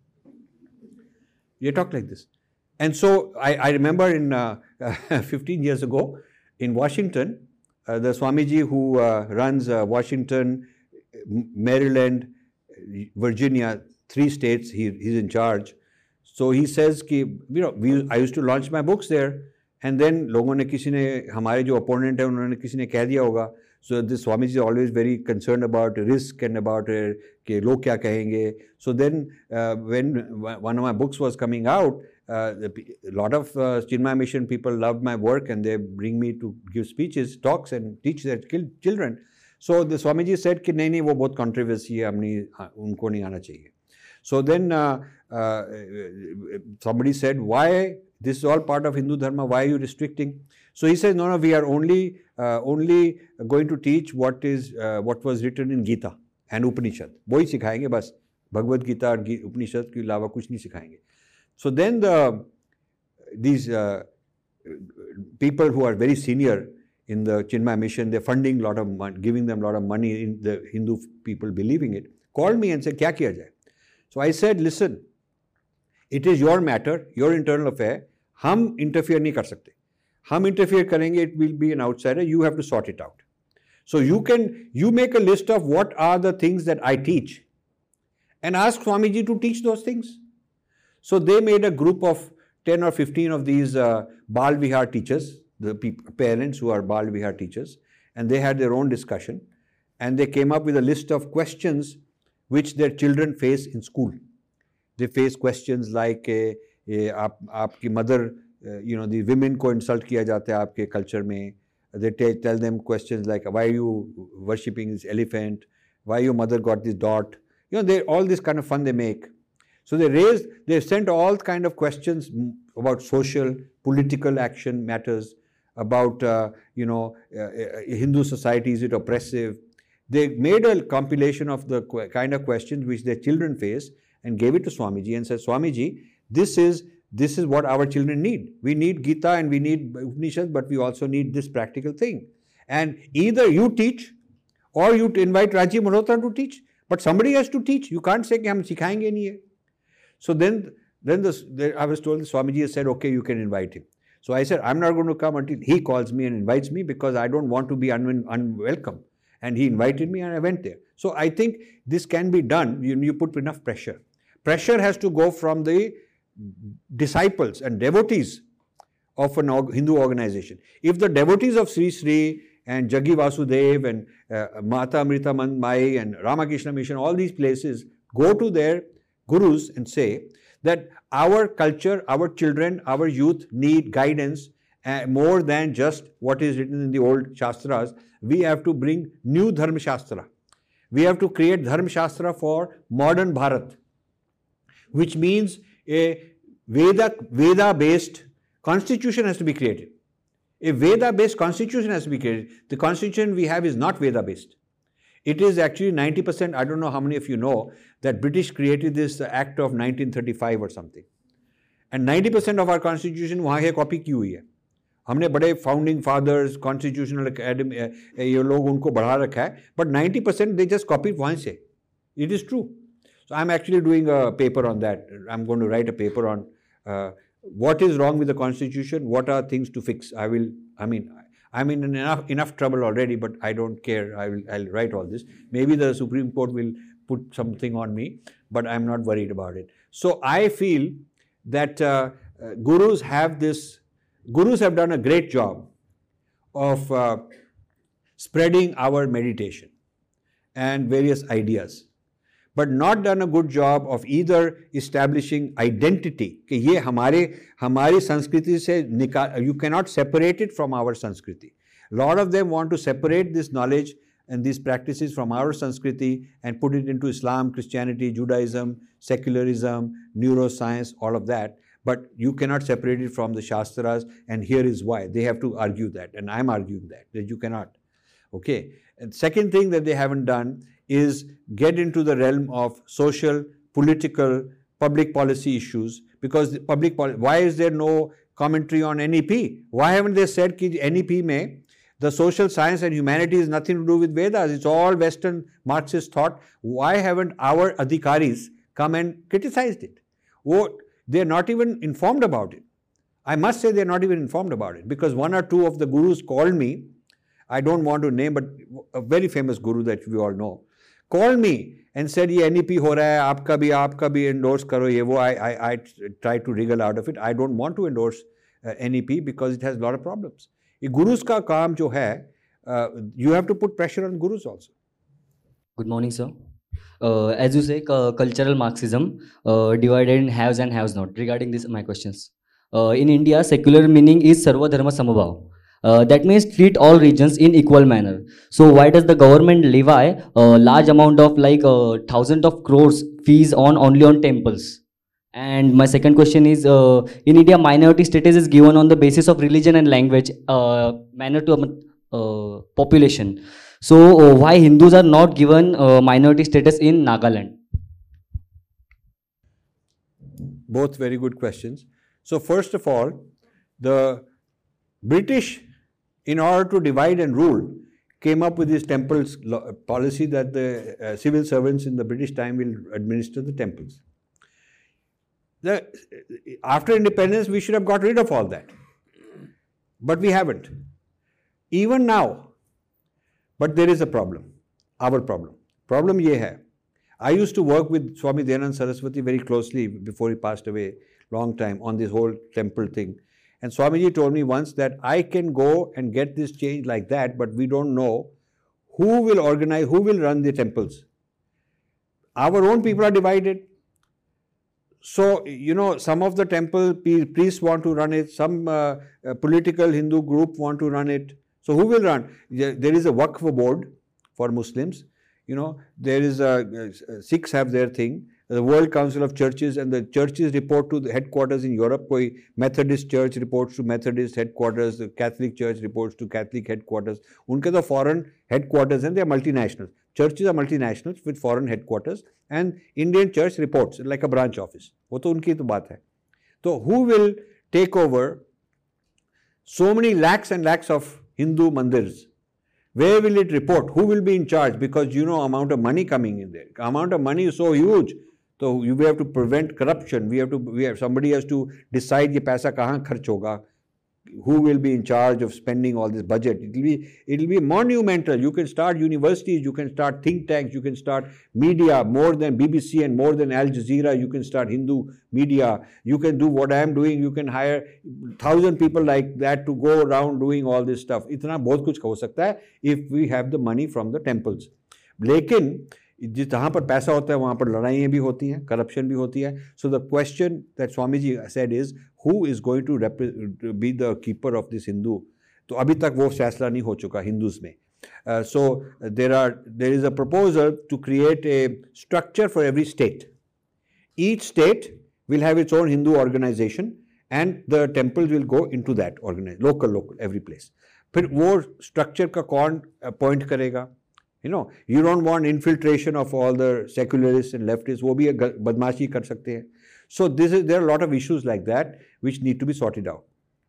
Speaker 1: They talk like this. And so I, I remember in uh, fifteen years ago in Washington, Uh, the Swamiji who uh, runs uh, Washington, Maryland, Virginia, three states, he, he's in charge. So he says कि, you know, we, I used to launch my books there, and then लोगों ने किसी ने हमारे जो opponent है उन्होंने किसी ने कह दिया होगा. So this Swamiji is always very concerned about risk and about uh, कि लोग क्या कहेंगे. So then uh, when one of my books was coming out, Uh, a lot of uh, Chinmay Mission people love my work and they bring me to give speeches, talks and teach their children. So the Swamiji said कि नहीं नहीं वो बहुत controversy है, हम नहीं उनको नहीं आना चाहिए. So then uh, uh, somebody said, why this is all part of Hindu Dharma, why are you restricting? So he says, no no we are only uh, only going to teach what is uh, what was written in Gita and Upanishad. वही सिखाएंगे बस, भगवद गीता और उपनिषद के अलावा कुछ नहीं सिखाएंगे. So then the, these uh, people who are very senior in the Chinmay Mission, they're funding a lot of money, giving them a lot of money, in the Hindu people believing it, called me and said, क्या किया जाए? So I said, listen, it is your matter, your internal affair, हम interfere नहीं कर सकते. हम interfere करेंगे, it will be an outsider, you have to sort it out. So you can, you make a list of what are the things that I teach and ask Swamiji to teach those things. So they made a group of ten or fifteen of these uh, Bal Vihar teachers, the parents who are Bal Vihar teachers, and they had their own discussion and they came up with a list of questions which their children face in school. They face questions like, uh, uh, aap, aapki mother, uh, you know, the women ko insult kiya jata hai aapke culture mein. They tell them questions like, why are you worshipping this elephant? Why your mother got this dot? You know, they all this kind of fun they make. So they raised, they sent all kind of questions about social, political action matters, about, uh, you know, uh, Hindu society, is it oppressive? They made a compilation of the kind of questions which their children face and gave it to Swamiji and said, Swamiji, this is, this is what our children need. We need Gita and we need Upanishads, but we also need this practical thing. And either you teach or you invite Rajiv Malhotra to teach, but somebody has to teach. You can't say कि हम सिखाएंगे नहीं है. So then, then the, the, I was told the Swamiji has said, okay, you can invite him. So I said, I'm not going to come until he calls me and invites me because I don't want to be un unwelcome. And he invited me and I went there. So I think this can be done. You, you put enough pressure. Pressure has to go from the disciples and devotees of an Hindu organization. If the devotees of Sri Sri and Jaggi Vasudev and uh, Mata Amrita Mai and Ramakrishna Mission, all these places, go to their gurus and say that our culture, our children, our youth need guidance uh, more than just what is written in the old Shastras. We have to bring new Dharma Shastra. We have to create Dharma Shastra for modern Bharat, which means a Veda, Veda-based constitution has to be created. A Veda-based constitution has to be created. The constitution we have is not Veda-based. It is actually ninety percent, I don't know how many of you know, that British created this Act of nineteen thirty-five or something. And ninety percent of our constitution वहाँ है copy की हुई है. हमने बड़े founding fathers, constitutional academy, ये लोग उनको बढ़ा रखा है. But ninety percent they just copied वहाँ से. It is true. So I'm actually doing a paper on that. I'm going to write a paper on uh, what is wrong with the constitution, what are things to fix. I will, I mean, I'm in enough enough trouble already, but I don't care. I will, I'll write all this. Maybe the Supreme Court will put something on me, but I'm not worried about it. So I feel that uh, uh, gurus have this, gurus have done a great job of uh, spreading our meditation and various ideas, but not done a good job of either establishing identity. कि ये हमारे हमारी संस्कृति से निकाल, you cannot separate it from our Sanskriti. A lot of them want to separate this knowledge and these practices from our Sanskriti and put it into Islam, Christianity, Judaism, secularism, neuroscience, all of that. But you cannot separate it from the Shastras, and here is why. They have to argue that, and I'm arguing that, that you cannot. Okay. And second thing that they haven't done is get into the realm of social, political, public policy issues, because the public poli- why is there no commentary on N E P? Why haven't they said that N E P mein the social science and humanities has nothing to do with Vedas? It's all Western Marxist thought. Why haven't our adhikaris come and criticized it? Oh, they're not even informed about it. I must say they're not even informed about it, because one or two of the gurus called me. I don't want to name, but a very famous guru that we all know called me and said, "ये N E P हो रहा है, आपका भी आपका भी endorse करो ये वो." I I I tried to wriggle out of it. I don't want to endorse uh, N E P because it has a lot of problems. ये gurus का काम जो है, uh, you have to put pressure on gurus also.
Speaker 6: Good morning, sir. Uh, as you say, uh, cultural Marxism uh, divided in haves and haves not. Regarding this, my questions. Uh, in India, secular meaning is Sarva Dharma Samabhav. Uh, that means treat all regions in equal manner. So why does the government levy a large amount of like uh, thousands of crores fees on only on temples? And my second question is, uh, in India, minority status is given on the basis of religion and language, uh, manner to uh, population. So uh, why Hindus are not given uh, minority status in Nagaland?
Speaker 1: Both very good questions. So first of all, the British, in order to divide and rule, came up with this temples policy that the uh, civil servants in the British time will administer the temples. The, after independence, we should have got rid of all that. But we haven't. Even now. But there is a problem. Our problem. Problem ye hai. I used to work with Swami Dayanand Saraswati very closely before he passed away, long time, on this whole temple thing. And Swamiji told me once that I can go and get this change like that, but we don't know who will organize, who will run the temples. Our own people are divided. So, you know, some of the temple priests want to run it, some uh, uh, political Hindu group want to run it. So, who will run? There is a Waqf board for Muslims. You know, there is a, uh, Sikhs have their thing. The World Council of Churches, and the churches report to the headquarters in Europe. Koi Methodist Church reports to Methodist headquarters, the Catholic Church reports to Catholic headquarters. Unke the foreign headquarters, and they are multinational. Churches are multinational with foreign headquarters, and Indian Church reports like a branch office. वो तो उनकी तो बात है. So who will take over so many lakhs and lakhs of Hindu mandirs? Where will it report? Who will be in charge? Because you know amount of money coming in there. Amount of money is so huge. So we have to prevent corruption. We have to. We have somebody has to decide ये पैसा कहाँ खर्च होगा. who will be in charge of spending all this budget. It will be, it will be monumental. You can start universities, you can start think tanks, you can start media more than B B C and more than Al Jazeera. You can start Hindu media. You can do what I am doing. You can hire thousand people like that to go around doing all this stuff. इतना बहुत कुछ हो सकता है if we have the money from the temples. लेकिन जहाँ पर पैसा होता है वहाँ पर लड़ाइयाँ भी होती हैं, करप्शन भी होती है. So the question that Swami ji said is, who is going to be the keeper of this Hindu? तो अभी तक वो फैसला नहीं हो चुका Hindus में. Uh, so there are there is a proposal to create a structure for every state. Each state will have its own Hindu organization and the temples will go into that organization, local, local, every place. फिर वो structure का कौन appoint करेगा? You know, you don't want infiltration of all the secularists and leftists. वो भी एक बदमाशी कर सकते हैं. So this is, there are a lot of issues like that which need to be sorted out.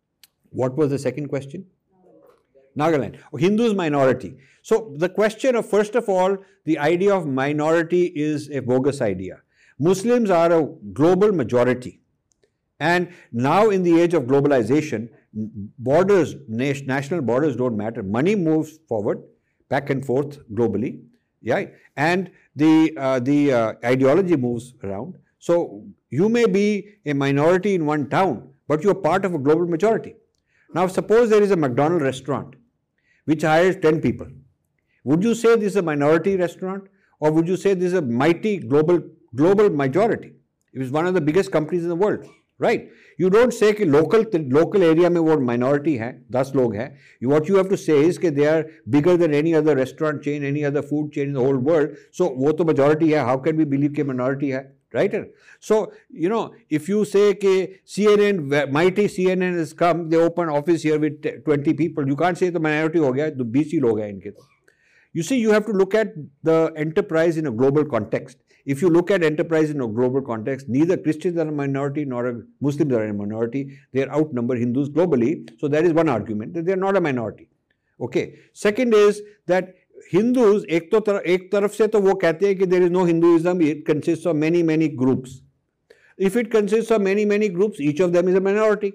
Speaker 1: What was the second question? Nagaland. Oh, Hindus minority. So the question of, first of all, the idea of minority is a bogus idea. Muslims are a global majority. And now in the age of globalization, borders, national borders don't matter. Money moves forward, back and forth globally, yeah, and the uh, the uh, ideology moves around. So you may be a minority in one town, but you are part of a global majority. Now suppose there is a McDonald's restaurant which hires ten people. Would you say this is a minority restaurant, or would you say this is a mighty global global majority? It is one of the biggest companies in the world, right? You don't say कि local local area में वो minority है, दस लोग हैं. What you have to say is कि they are bigger than any other restaurant chain, any other food chain in the whole world. So वो तो majority है. How can we believe कि minority है, right? So you know, if you say कि C N N, mighty C N N has come, they open office here with twenty people. You can't say the minority हो गया, तो बीस ही लोग हैं इनके. You see, you have to look at the enterprise in a global context. If you look at enterprise in a global context, neither Christians are a minority nor Muslims are a minority. They are outnumber Hindus globally. So that is one argument, that they are not a minority. Okay. Second is that Hindus, एक तो तरफ एक तरफ से तो वो कहते हैं कि there is no Hinduism. It consists of many many groups. If it consists of many many groups, each of them is a minority.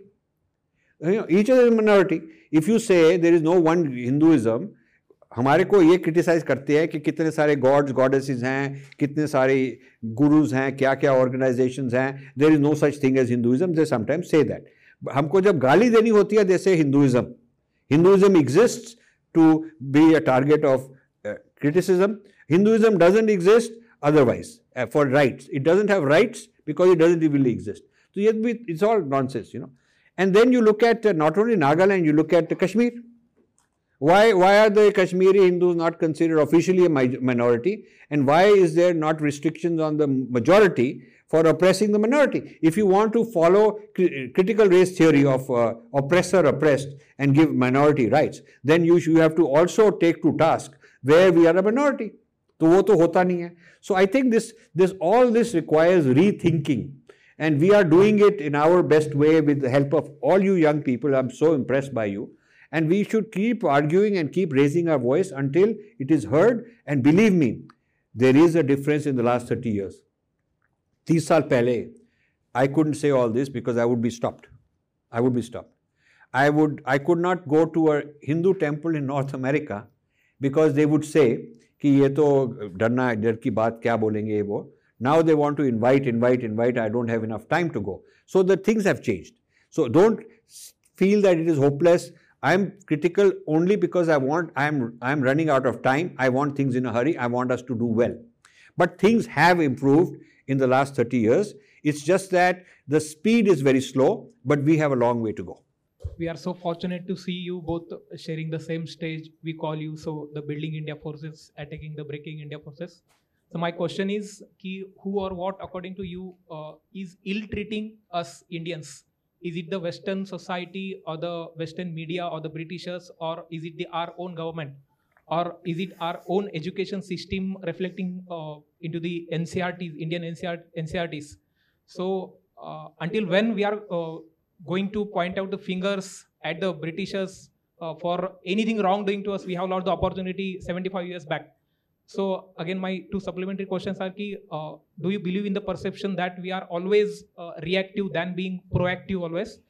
Speaker 1: You know, each of them is a minority. If you say there is no one Hinduism, हमारे को ये criticise करते हैं कि कितने सारे God's goddesses हैं, कितने सारे गुरुज हैं, क्या क्या ऑर्गेनाइजेशंस हैं. There is no such thing as Hinduism. They sometimes say that. हमको जब गाली देनी होती है they say Hinduism. Hinduism exists to be a target of criticism. Hinduism doesn't exist otherwise uh, for rights. It doesn't have rights because it doesn't really exist. So it's all nonsense, you know. And then you look at uh, not only Nagaland, you look at uh, Kashmir. Why, why are the Kashmiri Hindus not considered officially a minority? And why is there not restrictions on the majority for oppressing the minority? If you want to follow cri critical race theory of uh, oppressor oppressed and give minority rights, then you, you have to also take to task where we are a minority. तो वो तो होता नहीं है. So I think this, this all this requires rethinking. And we are doing it in our best way with the help of all you young people. I'm so impressed by you. And we should keep arguing and keep raising our voice until it is heard. And believe me, there is a difference in the last thirty years. thirty साल पहले, I couldn't say all this because I would be stopped. I would be stopped. I would, I could not go to a Hindu temple in North America because they would say कि ये तो डरना डर की बात क्या बोलेंगे वो. Now they want to invite, invite, invite. I don't have enough time to go. So the things have changed. So don't feel that it is hopeless. I'm critical only because I want, I'm, I'm running out of time. I want things in a hurry. I want us to do well. But things have improved in the last thirty years. It's just that the speed is very slow, but we have a long way to go.
Speaker 7: We are so fortunate to see you both sharing the same stage. We call you so the Building India Forces, attacking the Breaking India Forces. So my question is, ki, who or what, according to you, uh, is ill-treating us Indians? Is it the Western society or the Western media or the Britishers, or is it the, our own government? Or is it our own education system reflecting uh, into the N C R Ts, Indian N C R Ts? So uh, until when we are uh, going to point out the fingers at the Britishers uh, for anything wrong doing to us? We have lost the opportunity seventy-five years back. So again, my two supplementary questions are ki, uh, do you believe in the perception that we are always uh, reactive than being proactive always?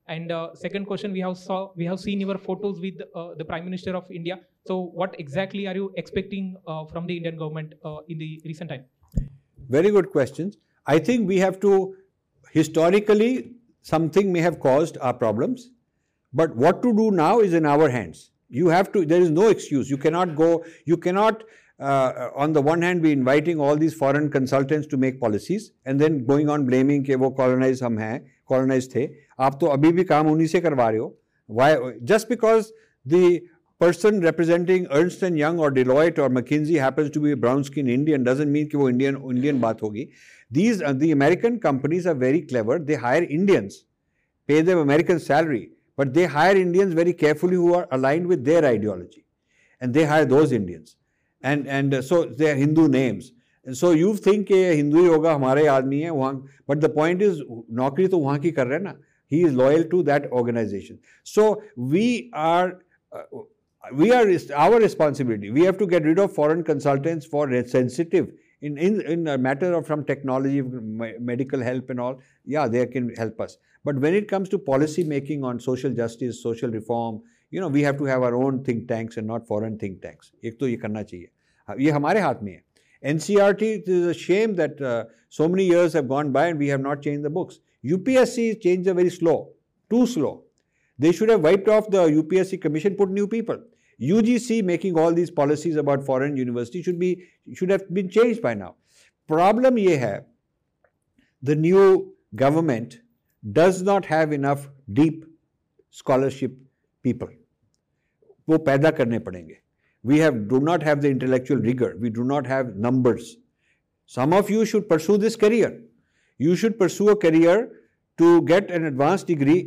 Speaker 7: And uh, second question, we have saw we have seen your photos with uh, the Prime Minister of India. So what exactly are you expecting uh, from the Indian government uh, in the recent time?
Speaker 1: Very good questions. I think we have to, historically, something may have caused our problems, but what to do now is in our hands. You have to, there is no excuse. You cannot go, you cannot, uh, on the one hand, be inviting all these foreign consultants to make policies and then going on blaming कि वो colonized हम हैं, colonized थे. आप तो अभी भी काम उन्हीं से करवा रहे हो. Why? Just because the person representing Ernst and Young or Deloitte or McKinsey happens to be a brown-skinned Indian doesn't mean कि वो Indian Indian बात होगी. These uh, the American companies are very clever. They hire Indians, pay them American salary, but they hire Indians very carefully who are aligned with their ideology, and they hire those Indians, and and uh, so they are Hindu names. And so you think कि हिंदू ही होगा हमारे आदमी है वहाँ, but the point is नौकरी तो वहाँ की कर रहे हैं ना. He is loyal to that organization. So we are. Uh, We are our responsibility. We have to get rid of foreign consultants for sensitive in in in a matter of from technology, medical help and all. Yeah, they can help us. But when it comes to policy making on social justice, social reform, you know, we have to have our own think tanks and not foreign think tanks. एक तो ये करना चाहिए. ये हमारे हाथ में है. N C R T, it is a shame that uh, so many years have gone by and we have not changed the books. U P S C changed very slow, too slow. They should have wiped off the U P S C commission, put new people. U G C making all these policies about foreign universities should be should have been changed by now. Problem ये है, the new government does not have enough deep scholarship people. वो पैदा करने पड़ेंगे. We have do not have the intellectual rigor. We do not have numbers. Some of you should pursue this career. You should pursue a career to get an advanced degree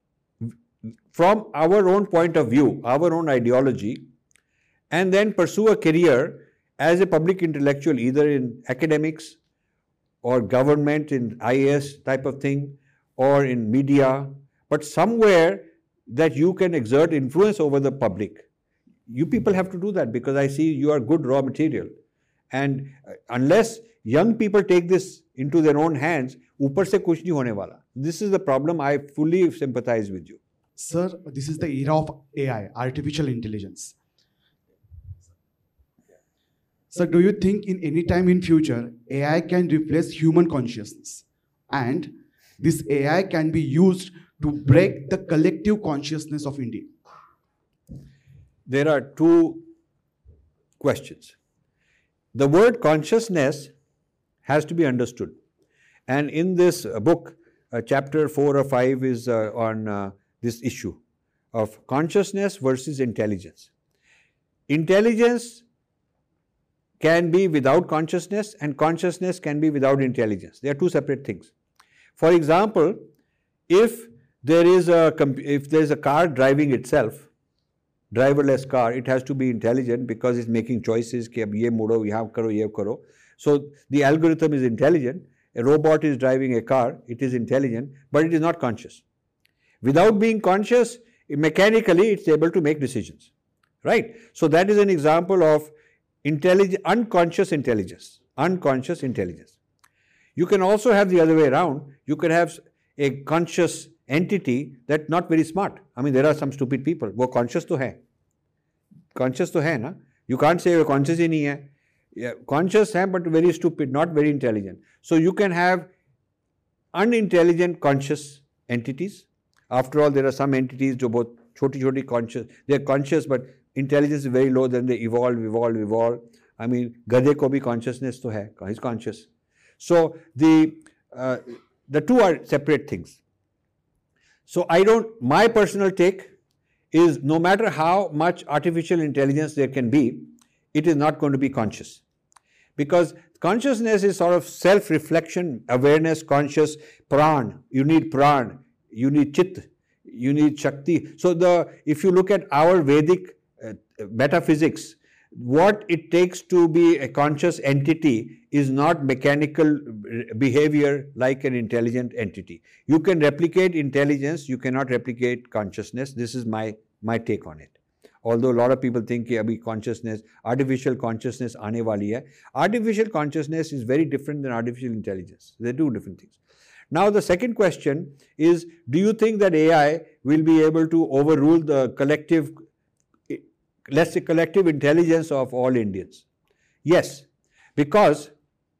Speaker 1: from our own point of view, our own ideology, and then pursue a career as a public intellectual, either in academics or government, in I A S type of thing, or in media, but somewhere that you can exert influence over the public. You people have to do that because I see you are good raw material. And unless young people take this into their own hands, ऊपर से कुछ नहीं होने वाला. This is the problem. I fully sympathize with you.
Speaker 8: Sir, this is the era of A I, artificial intelligence. So do you think in any time in future, A I can replace human consciousness? And this A I can be used to break the collective consciousness of India?
Speaker 1: There are two questions. The word consciousness has to be understood. And in this book, uh, chapter four or five is uh, on uh, this issue of consciousness versus intelligence. Intelligence can be without consciousness and consciousness can be without intelligence. They are two separate things. For example, if there is a if there is a car driving itself, driverless car, it has to be intelligent because it's making choices कि अब ये मोड़ो, यहाँ करो, ये करो. So the algorithm is intelligent. A robot is driving a car, it is intelligent, but it is not conscious. Without being conscious, mechanically it's able to make decisions, right? So that is an example of intelligent, unconscious intelligence, unconscious intelligence. You can also have the other way around. You can have a conscious entity that's not very smart. I mean, there are some stupid people. वो conscious तो है, conscious तो है ना. You can't say वो conscious ही नहीं है. Yeah, conscious है, but very stupid, not very intelligent. So you can have unintelligent conscious entities. After all, there are some entities जो बहुत छोटी छोटी conscious, they are conscious but intelligence is very low, then they evolve, evolve, evolve. I mean, गधे को भी consciousness तो है, he's conscious. So the uh, the two are separate things. So I don't, my personal take is no matter how much artificial intelligence there can be, it is not going to be conscious. Because consciousness is sort of self-reflection, awareness, conscious, pran. You need pran, you need chit, you need shakti. So the if you look at our Vedic uh, metaphysics, what it takes to be a conscious entity is not mechanical behavior like an intelligent entity. You can replicate intelligence, you cannot replicate consciousness. This is my, my take on it. Although a lot of people think कि अभी consciousness, artificial consciousness आने वाली है. Artificial consciousness is very different than artificial intelligence. They are two different things. Now the second question is, do you think that A I will be able to overrule the collective, let's say collective intelligence of all Indians? Yes, because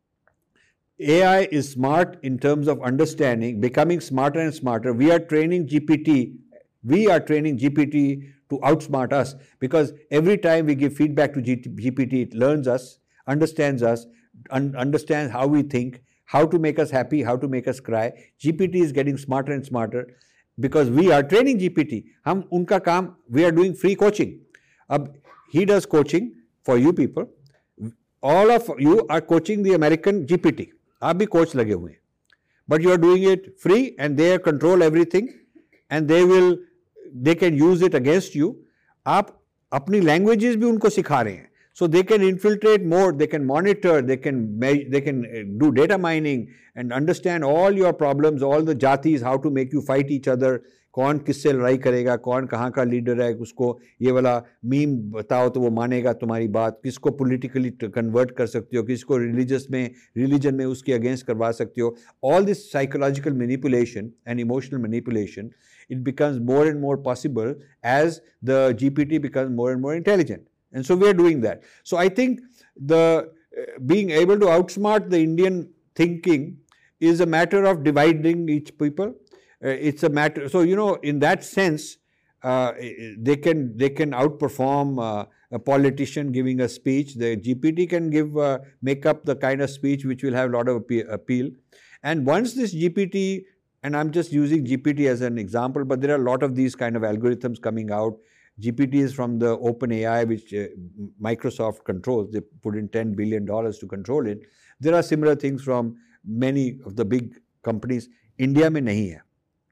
Speaker 1: A I is smart in terms of understanding, becoming smarter and smarter. We are training G P T, we are training G P T to outsmart us, because every time we give feedback to G P T, it learns us, understands us, un understands how we think, how to make us happy, how to make us cry. G P T is getting smarter and smarter because we are training G P T. Hum unka kaam, we are doing free coaching. Ab, he does coaching for you people. All of you are coaching the American G P T. आप भी coach लगे हुए हैं. But you are doing it free and they control everything and they will, they can use it against you. आप अपनी languages भी उनको सिखा रहे हैं. So they can infiltrate more, they can monitor, they can they can do data mining and understand all your problems, all the jatis, how to make you fight each other. कौन किससे लड़ाई करेगा, कौन कहाँ का लीडर है, उसको ये वाला मीम बताओ तो वो मानेगा तुम्हारी बात, किसको पॉलिटिकली कन्वर्ट कर सकते हो, किसको रिलीजियस में रिलीजन में उसके अगेंस्ट करवा सकते हो. All this psychological manipulation and emotional manipulation, it becomes more and more possible as the G P T becomes more and more intelligent. And so we are doing that. So I think the uh, being able to outsmart the Indian thinking is a matter of dividing each people. Uh, it's a matter, so you know, in that sense, uh, they can they can outperform uh, a politician giving a speech. The G P T can give uh, make up the kind of speech which will have a lot of appeal. And once this G P T, and I'm just using G P T as an example, but there are a lot of these kind of algorithms coming out. G P T is from the OpenAI, which uh, Microsoft controls. They put in ten billion dollars to control it. There are similar things from many of the big companies. India mein nahi hai.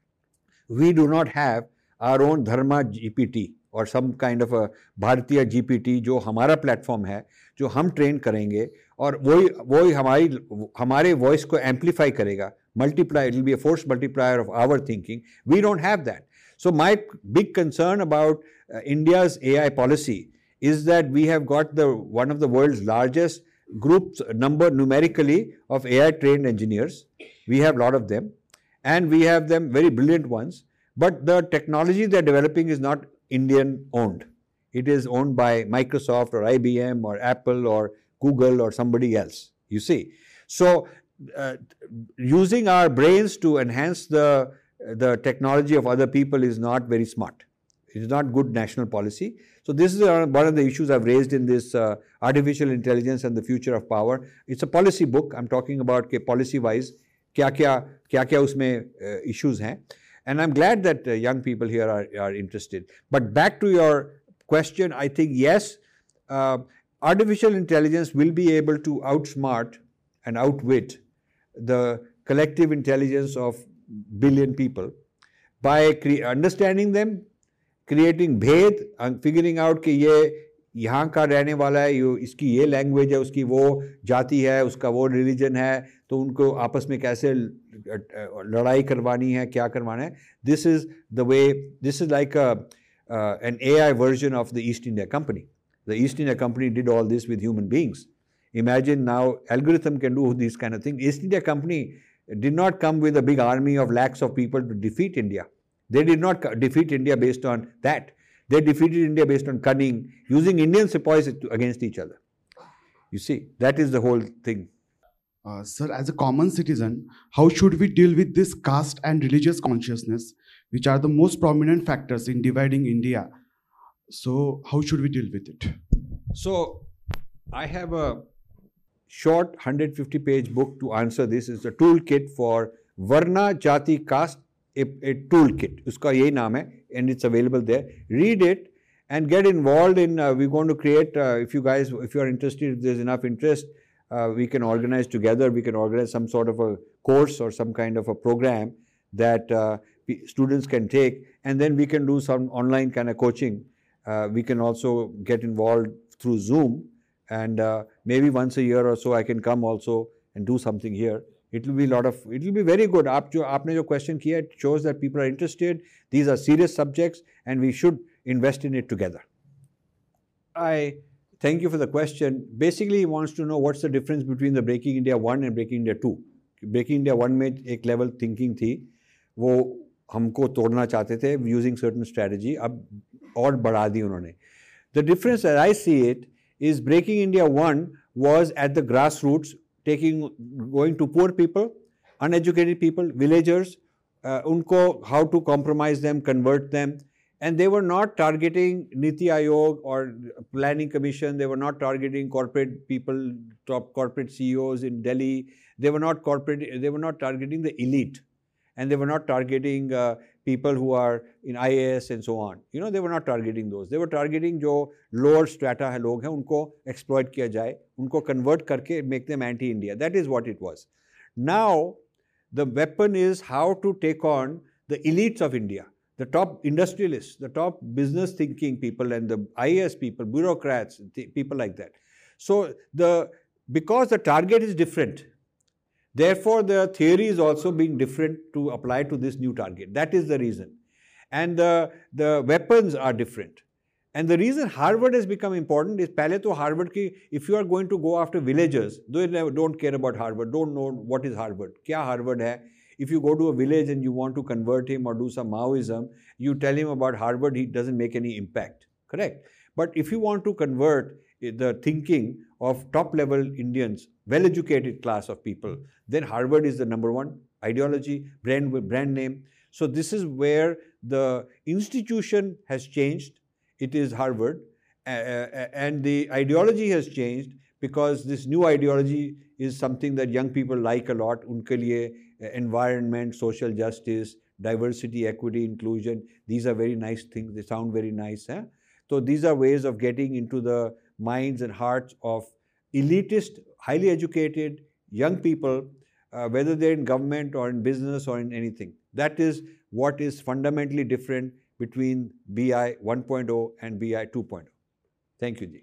Speaker 1: We do not have our own Dharma G P T or some kind of a Bharatiya G P T जो हमारा platform है, जो हम train करेंगे और वही वही हमारी हमारे वॉइस को एम्पलीफाई करेगा, multiply, it will be a force multiplier of our thinking. We don't have that. So my big concern about uh, India's A I policy is that we have got the one of the world's largest groups number numerically of A I trained engineers. We have a lot of them and we have them very brilliant ones, but the technology they are developing is not Indian owned. It is owned by Microsoft or I B M or Apple or Google or somebody else, you see. So uh, using our brains to enhance the the technology of other people is not very smart. It is not good national policy. So this is one of the issues I've raised in this uh, artificial intelligence and the future of power. It's a policy book. I'm talking about ke policy wise kya kya kya kya usme uh, issues hain. And I'm glad that uh, young people here are, are interested. But back to your question, I think yes, uh, artificial intelligence will be able to outsmart and outwit the collective intelligence of billion people by understanding them, creating bhed, and figuring out कि ये यहाँ का रहने वाला है, ये इसकी ये लैंग्वेज है, उसकी वो जाति है, उसका वो रिलीजन है, तो उनको आपस में कैसे लड़ाई करवानी है, क्या करवाना है. This is the way, this is like a, uh, an A I version of the East India Company. The East India Company did all this with human beings. Imagine now algorithm can do these kind of things. East India Company did not come with a big army of lakhs of people to defeat India. They did not defeat India based on that. They defeated India based on cunning, using Indian sepoys against each other. You see, that is the whole thing.
Speaker 8: Uh, sir, as a common citizen, how should we deal with this caste and religious consciousness, which are the most prominent factors in dividing India? So, how should we deal with it?
Speaker 1: So, I have a short one hundred fifty page book to answer this. It's a toolkit for Varna, Jati, Caste, a, a toolkit. Uska yehi naam hai, and it's available there. Read it and get involved in, uh, we're going to create, uh, if you guys, if you are interested, if there's enough interest, uh, we can organize together, we can organize some sort of a course or some kind of a program that uh, students can take, and then we can do some online kind of coaching. Uh, we can also get involved through Zoom. And uh, maybe once a year or so I can come also and do something here. It will be a lot of, it will be very good. Aap jo, aapne jo question kiya, it shows that people are interested. These are serious subjects and we should invest in it together. I thank you for the question. Basically he wants to know what's the difference between the Breaking India one and Breaking India two. Breaking India one में एक level thinking थी, वो हमको तोड़ना चाहते थे using certain strategy, अब और बढ़ा दी उन्होंने. The difference as I see it is Breaking India one was at the grassroots, taking, going to poor people, uneducated people, villagers, uh, unko how to compromise them, convert them, and they were not targeting Niti Aayog or Planning Commission. They were not targeting corporate people, top corporate C E Os in Delhi. They were not corporate. They were not targeting the elite, and they were not targeting uh, people who are in I A S and so on. You know, they were not targeting those. They were targeting जो lower strata है लोग हैं, उनको exploit किया जाए, उनको convert करके make them anti-India. That is what it was. Now, the weapon is how to take on the elites of India, the top industrialists, the top business thinking people and the I A S people, bureaucrats, people like that. So, the because the target is different, therefore, the theory is also being different to apply to this new target. That is the reason. And the, the weapons are different. And the reason Harvard has become important is, pehle to Harvard ki, if you are going to go after villagers, they don't care about Harvard, don't know what is Harvard, kya Harvard hai. If you go to a village and you want to convert him or do some Maoism, you tell him about Harvard, he doesn't make any impact. Correct? But if you want to convert the thinking of top-level Indians, well-educated class of people, then Harvard is the number one ideology, brand, brand name. So this is where the institution has changed. It is Harvard. Uh, and the ideology has changed because this new ideology is something that young people like a lot. Unke liye environment, social justice, diversity, equity, inclusion, these are very nice things. They sound very nice. Huh? So these are ways of getting into the minds and hearts of elitist, highly educated young people, uh, whether they're in government or in business or in anything. That is what is fundamentally different between B I one point oh and B I two point oh. Thank you, Ji.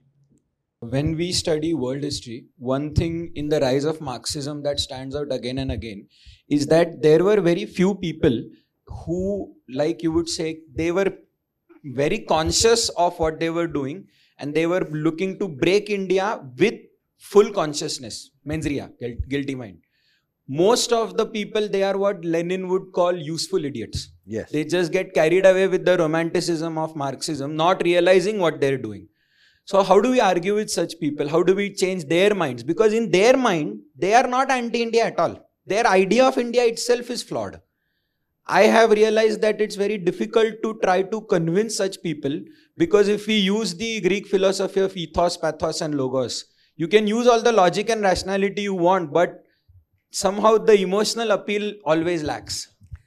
Speaker 5: When we study world history, one thing in the rise of Marxism that stands out again and again is that there were very few people who, like you would say, they were very conscious of what they were doing and they were looking to break India with full consciousness, mensria, guilty mind. Most of the people, they are what Lenin would call useful idiots.
Speaker 1: Yes.
Speaker 5: They just get carried away with the romanticism of Marxism, not realizing what they're doing. So how do we argue with such people? How do we change their minds? Because in their mind, they are not anti-India at all. Their idea of India itself is flawed. I have realized that it's very difficult to try to convince such people, because if we use the Greek philosophy of ethos, pathos and logos, you can use all the logic and rationality you want, but somehow the emotional appeal always lacks.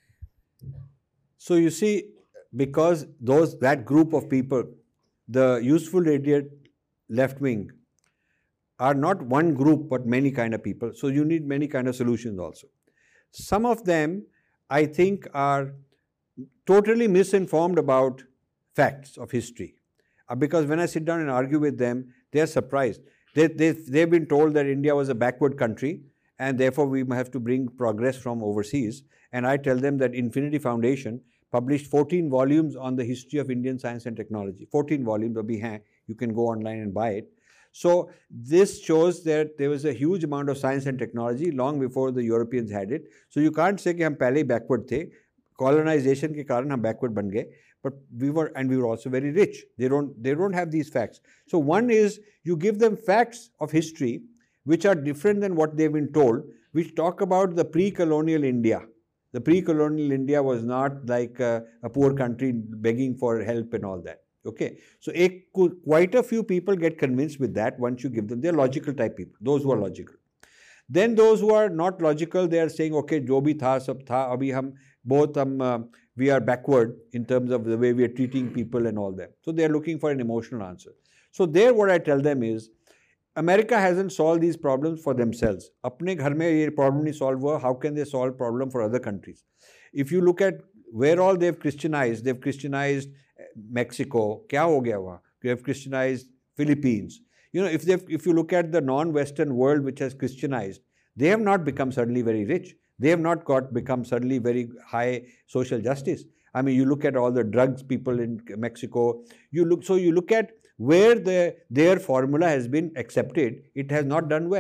Speaker 1: So you see, because those that group of people, the useful idiot left wing, are not one group but many kind of people. So you need many kind of solutions also. Some of them, I think, are totally misinformed about facts of history. Uh, because when I sit down and argue with them, they are surprised. They, they, they've been told that India was a backward country and therefore we have to bring progress from overseas. And I tell them that Infinity Foundation published fourteen volumes on the history of Indian science and technology. fourteen volumes, abhi hain, you can go online and buy it. So this shows that there was a huge amount of science and technology long before the Europeans had it. So you can't say कि हम पहले ही backward थे. Colonization के कारण हम backward बन गए. But we were, and we were also very rich. They don't, they don't have these facts. So one is you give them facts of history which are different than what they've been told, which talk about the pre-colonial India. The pre-colonial India was not like a, a poor country begging for help and all that. Okay, so a, quite a few people get convinced with that once you give them. They're logical type people, those who are logical. Then those who are not logical, they are saying, okay, jo bhi tha, sab tha, abhi hum, both hum, uh, we are backward in terms of the way we are treating people and all that. So they are looking for an emotional answer. So there what I tell them is, America hasn't solved these problems for themselves. Apne ghar mein ye problem nahi solve hua, how can they solve problem for other countries? If you look at where all they've Christianized, they've Christianized Mexico, kya ho gaya wahan? They have Christianized Philippines. You know, if they if you look at the non-Western world which has Christianized, they have not become suddenly very rich. They have not got become suddenly very high social justice. I mean, you look at all the drugs people in Mexico. You look so you look at where the, their formula has been accepted, it has not done well.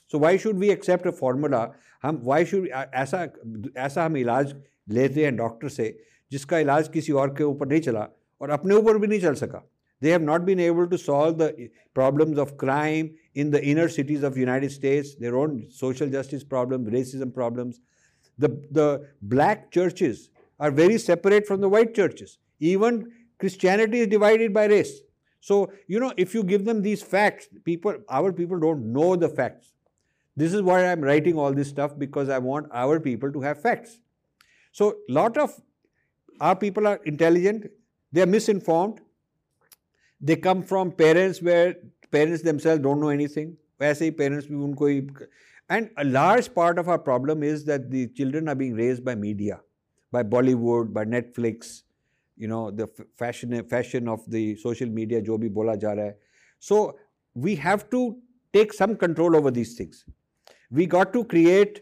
Speaker 1: So why should we accept a formula? हम why should ऐसा ऐसा हम इलाज लेते हैं doctor से जिसका इलाज किसी और के ऊपर नहीं चला और अपने ऊपर भी नहीं चल सका. They have not been able to solve the problems of crime in the inner cities of United States, their own social justice problems, racism problems. The, the black churches are very separate from the white churches. Even Christianity is divided by race. So, you know, if you give them these facts, people, our people don't know the facts. This is why I'm writing all this stuff, because I want our people to have facts. So, lot of our people are intelligent, they are misinformed, they come from parents where parents themselves don't know anything. वैसे ही parents भी उनको ही, and a large part of our problem is that the children are being raised by media, by Bollywood, by Netflix, you know, the fashion fashion of the social media जो भी बोला जा रहा है. So we have to take some control over these things. We got to create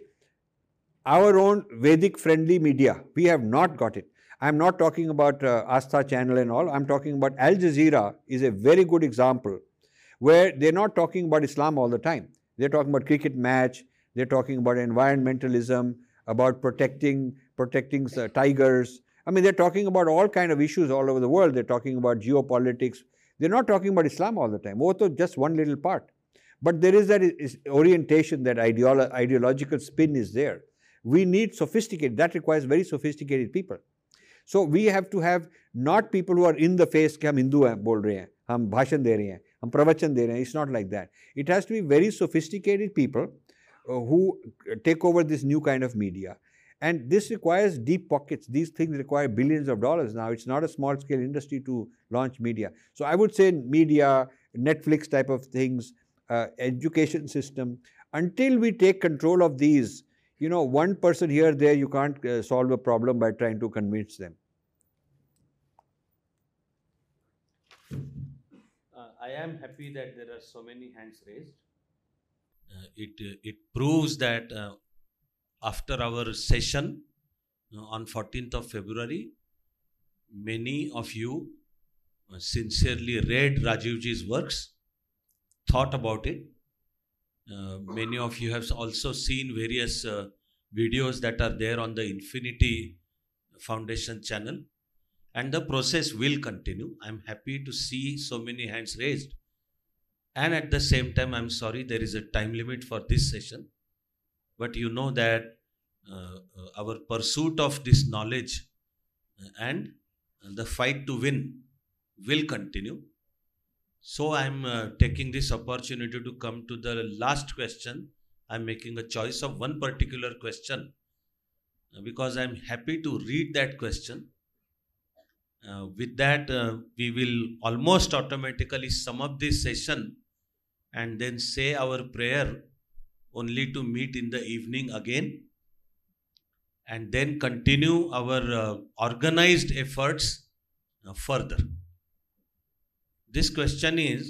Speaker 1: our own Vedic friendly media. We have not got it. I'm not talking about uh, Astha channel and all. I'm talking about Al Jazeera is a very good example where they're not talking about Islam all the time. They're talking about cricket match. They're talking about environmentalism, about protecting protecting uh, tigers. I mean, they're talking about all kind of issues all over the world. They're talking about geopolitics. They're not talking about Islam all the time. Oh, so just one little part. But there is that is orientation, that ideolo ideological spin is there. We need sophisticated. That requires very sophisticated people. So we have to have not people who are in the face कि हम हिंदू हैं बोल रहे हैं, हम भाषण दे रहे हैं, हम प्रवचन दे रहे हैं. It's not like that. It has to be very sophisticated people uh, who take over this new kind of media. And this requires deep pockets. These things require billions of dollars now. It's not a small scale industry to launch media. So I would say media, Netflix type of things, uh, education system. Until we take control of these, you know, one person here, there, you can't uh, solve a problem by trying to convince them.
Speaker 9: Uh, I am happy that there are so many hands raised. Uh, it, uh, it proves that uh, after our session uh, on fourteenth of February, many of you uh, sincerely read Rajivji's works, thought about it. Uh, many of you have also seen various uh, videos that are there on the Infinity Foundation channel, and the process will continue. I'm happy to see so many hands raised, and at the same time, I'm sorry there is a time limit for this session, but you know that uh, our pursuit of this knowledge and the fight to win will continue. So I'm uh, taking this opportunity to come to the last question. I'm making a choice of one particular question uh, because I'm happy to read that question. Uh, with that, uh, we will almost automatically sum up this session and then say our prayer, only to meet in the evening again, and then continue our uh, organized efforts uh, further. This question is,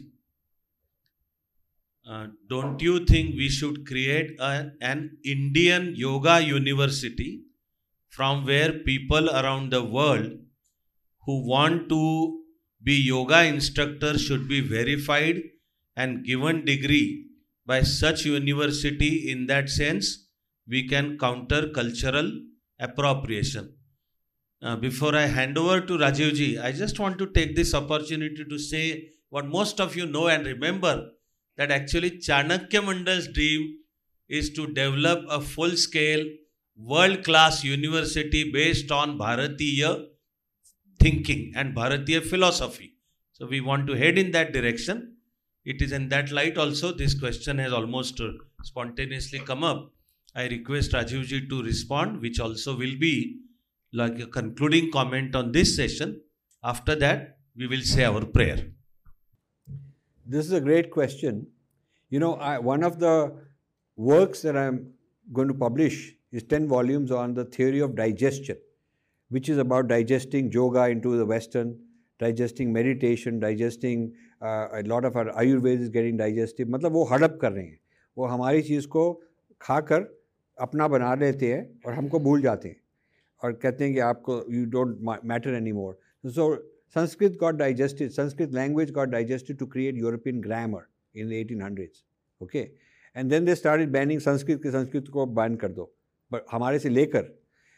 Speaker 9: uh, don't you think we should create a, an Indian yoga university from where people around the world who want to be yoga instructors should be verified and given degree by such university? In that sense, we can counter cultural appropriation. Uh, before I hand over to Rajivji, I just want to take this opportunity to say what most of you know and remember, that actually Chanakya Mandal's dream is to develop a full-scale, world-class university based on Bharatiya thinking and Bharatiya philosophy. So we want to head in that direction. It is in that light also this question has almost uh, spontaneously come up. I request Rajivji to respond, which also will be like a concluding comment on this session. After that, we will say our prayer.
Speaker 1: This is a great question. You know, I, one of the works that I'm going to publish is ten volumes on the theory of digestion, which is about digesting yoga into the Western, digesting meditation, digesting uh, a lot of our Ayurveda is getting digestive. मतलब वो हड़प कर रहे हैं, वो हमारी चीज़ को खाकर अपना बना लेते हैं और हमको भूल जाते हैं और कहते हैं कि आपको you don't matter anymore. So Sanskrit got digested, Sanskrit language got digested to create European grammar in the eighteen hundreds. Okay, and then they started banning Sanskrit के संस्कृत को ban कर दो, but हमारे से लेकर.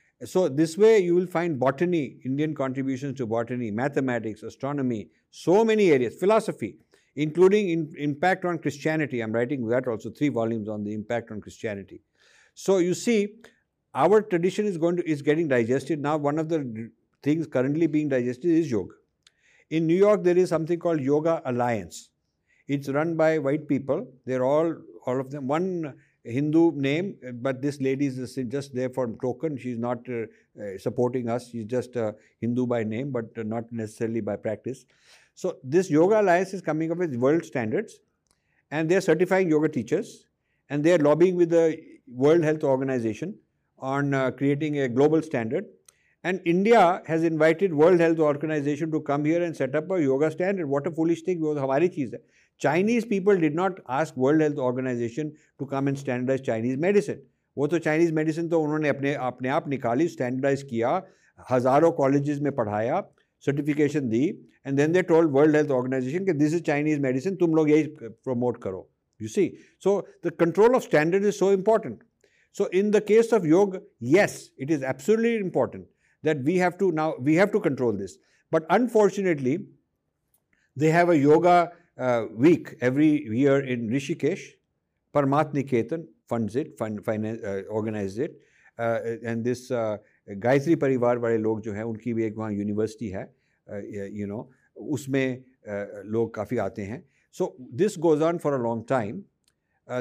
Speaker 1: So this way you will find botany, Indian contributions to botany, mathematics, astronomy, so many areas, philosophy, including in, impact on Christianity. I'm writing that also, three volumes on the impact on Christianity. So you see, our tradition is going to is getting digested. Now one of the things currently being digested is yoga. In New York, there is something called Yoga Alliance. It's run by white people. They're all, all of them, one Hindu name, but this lady is just there for token. She's not uh, uh, supporting us. She's just a Hindu by name, but uh, not necessarily by practice. So this Yoga Alliance is coming up with world standards, and they're certifying yoga teachers, and they're lobbying with the World Health Organization on uh, creating a global standard. And India has invited World Health Organization to come here and set up a yoga standard. What a foolish thing! वो हमारी चीज़ है. Chinese people did not ask World Health Organization to come and standardize Chinese medicine. वो तो Chinese medicine तो उन्होंने अपने अपने आप निकाली, standardize किया, हजारों colleges में पढ़ाया, certification the, and then they told World Health Organization that this is Chinese medicine, तुम लोग यही promote करो. You see, so the control of standard is so important. So in the case of yoga, yes, it is absolutely important that we have to now we have to control this. But unfortunately, they have a yoga uh, week every year in Rishikesh. Parmat Niketan funds it, fund, finance, uh, organizes it, uh, and this uh, Gayatri Parivar वाले लोग जो हैं उनकी भी एक वहाँ university है, uh, you know, उसमें uh, लोग काफ़ी आते हैं. So this goes on for a long time. Uh,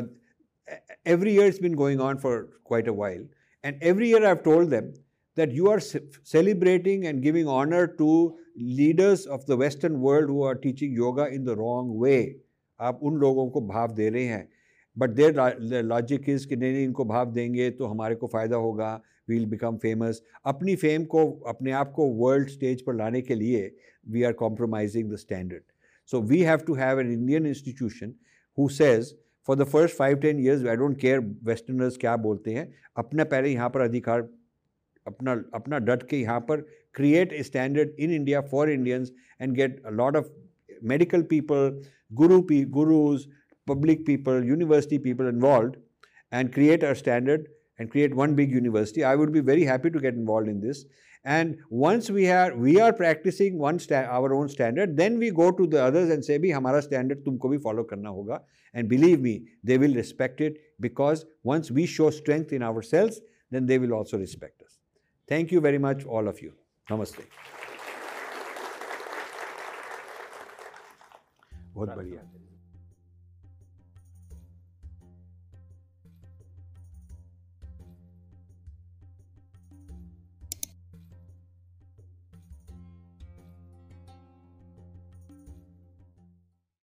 Speaker 1: every year it's been going on for quite a while, and every year I've told them that you are celebrating and giving honor to leaders of the Western world who are teaching yoga in the wrong way. आप उन लोगों को भाव दे रहे हैं, but their, their logic is कि नहीं इनको भाव देंगे तो हमारे को फ़ायदा होगा, we'll become famous. अपनी fame को अपने आप को world stage पर लाने के लिए we are compromising the standard. So we have to have an Indian institution who says for the first five ten years I don't care Westerners क्या बोलते हैं, अपना पहले यहाँ पर अधिकार अपना अपना डट के यहाँ पर create a standard in India for Indians and get a lot of medical people, guru gurus, public people, university people involved and create a standard and create one big university. I would be very happy to get involved in this. And once we are we are practicing one sta- our own standard, then we go to the others and say, "Bhi, हमारा standard तुमको भी follow करना होगा." And believe me, they will respect it because once we show strength in ourselves, then they will also respect us. Thank you very much, all of you. Namaste. बहुत बढ़िया.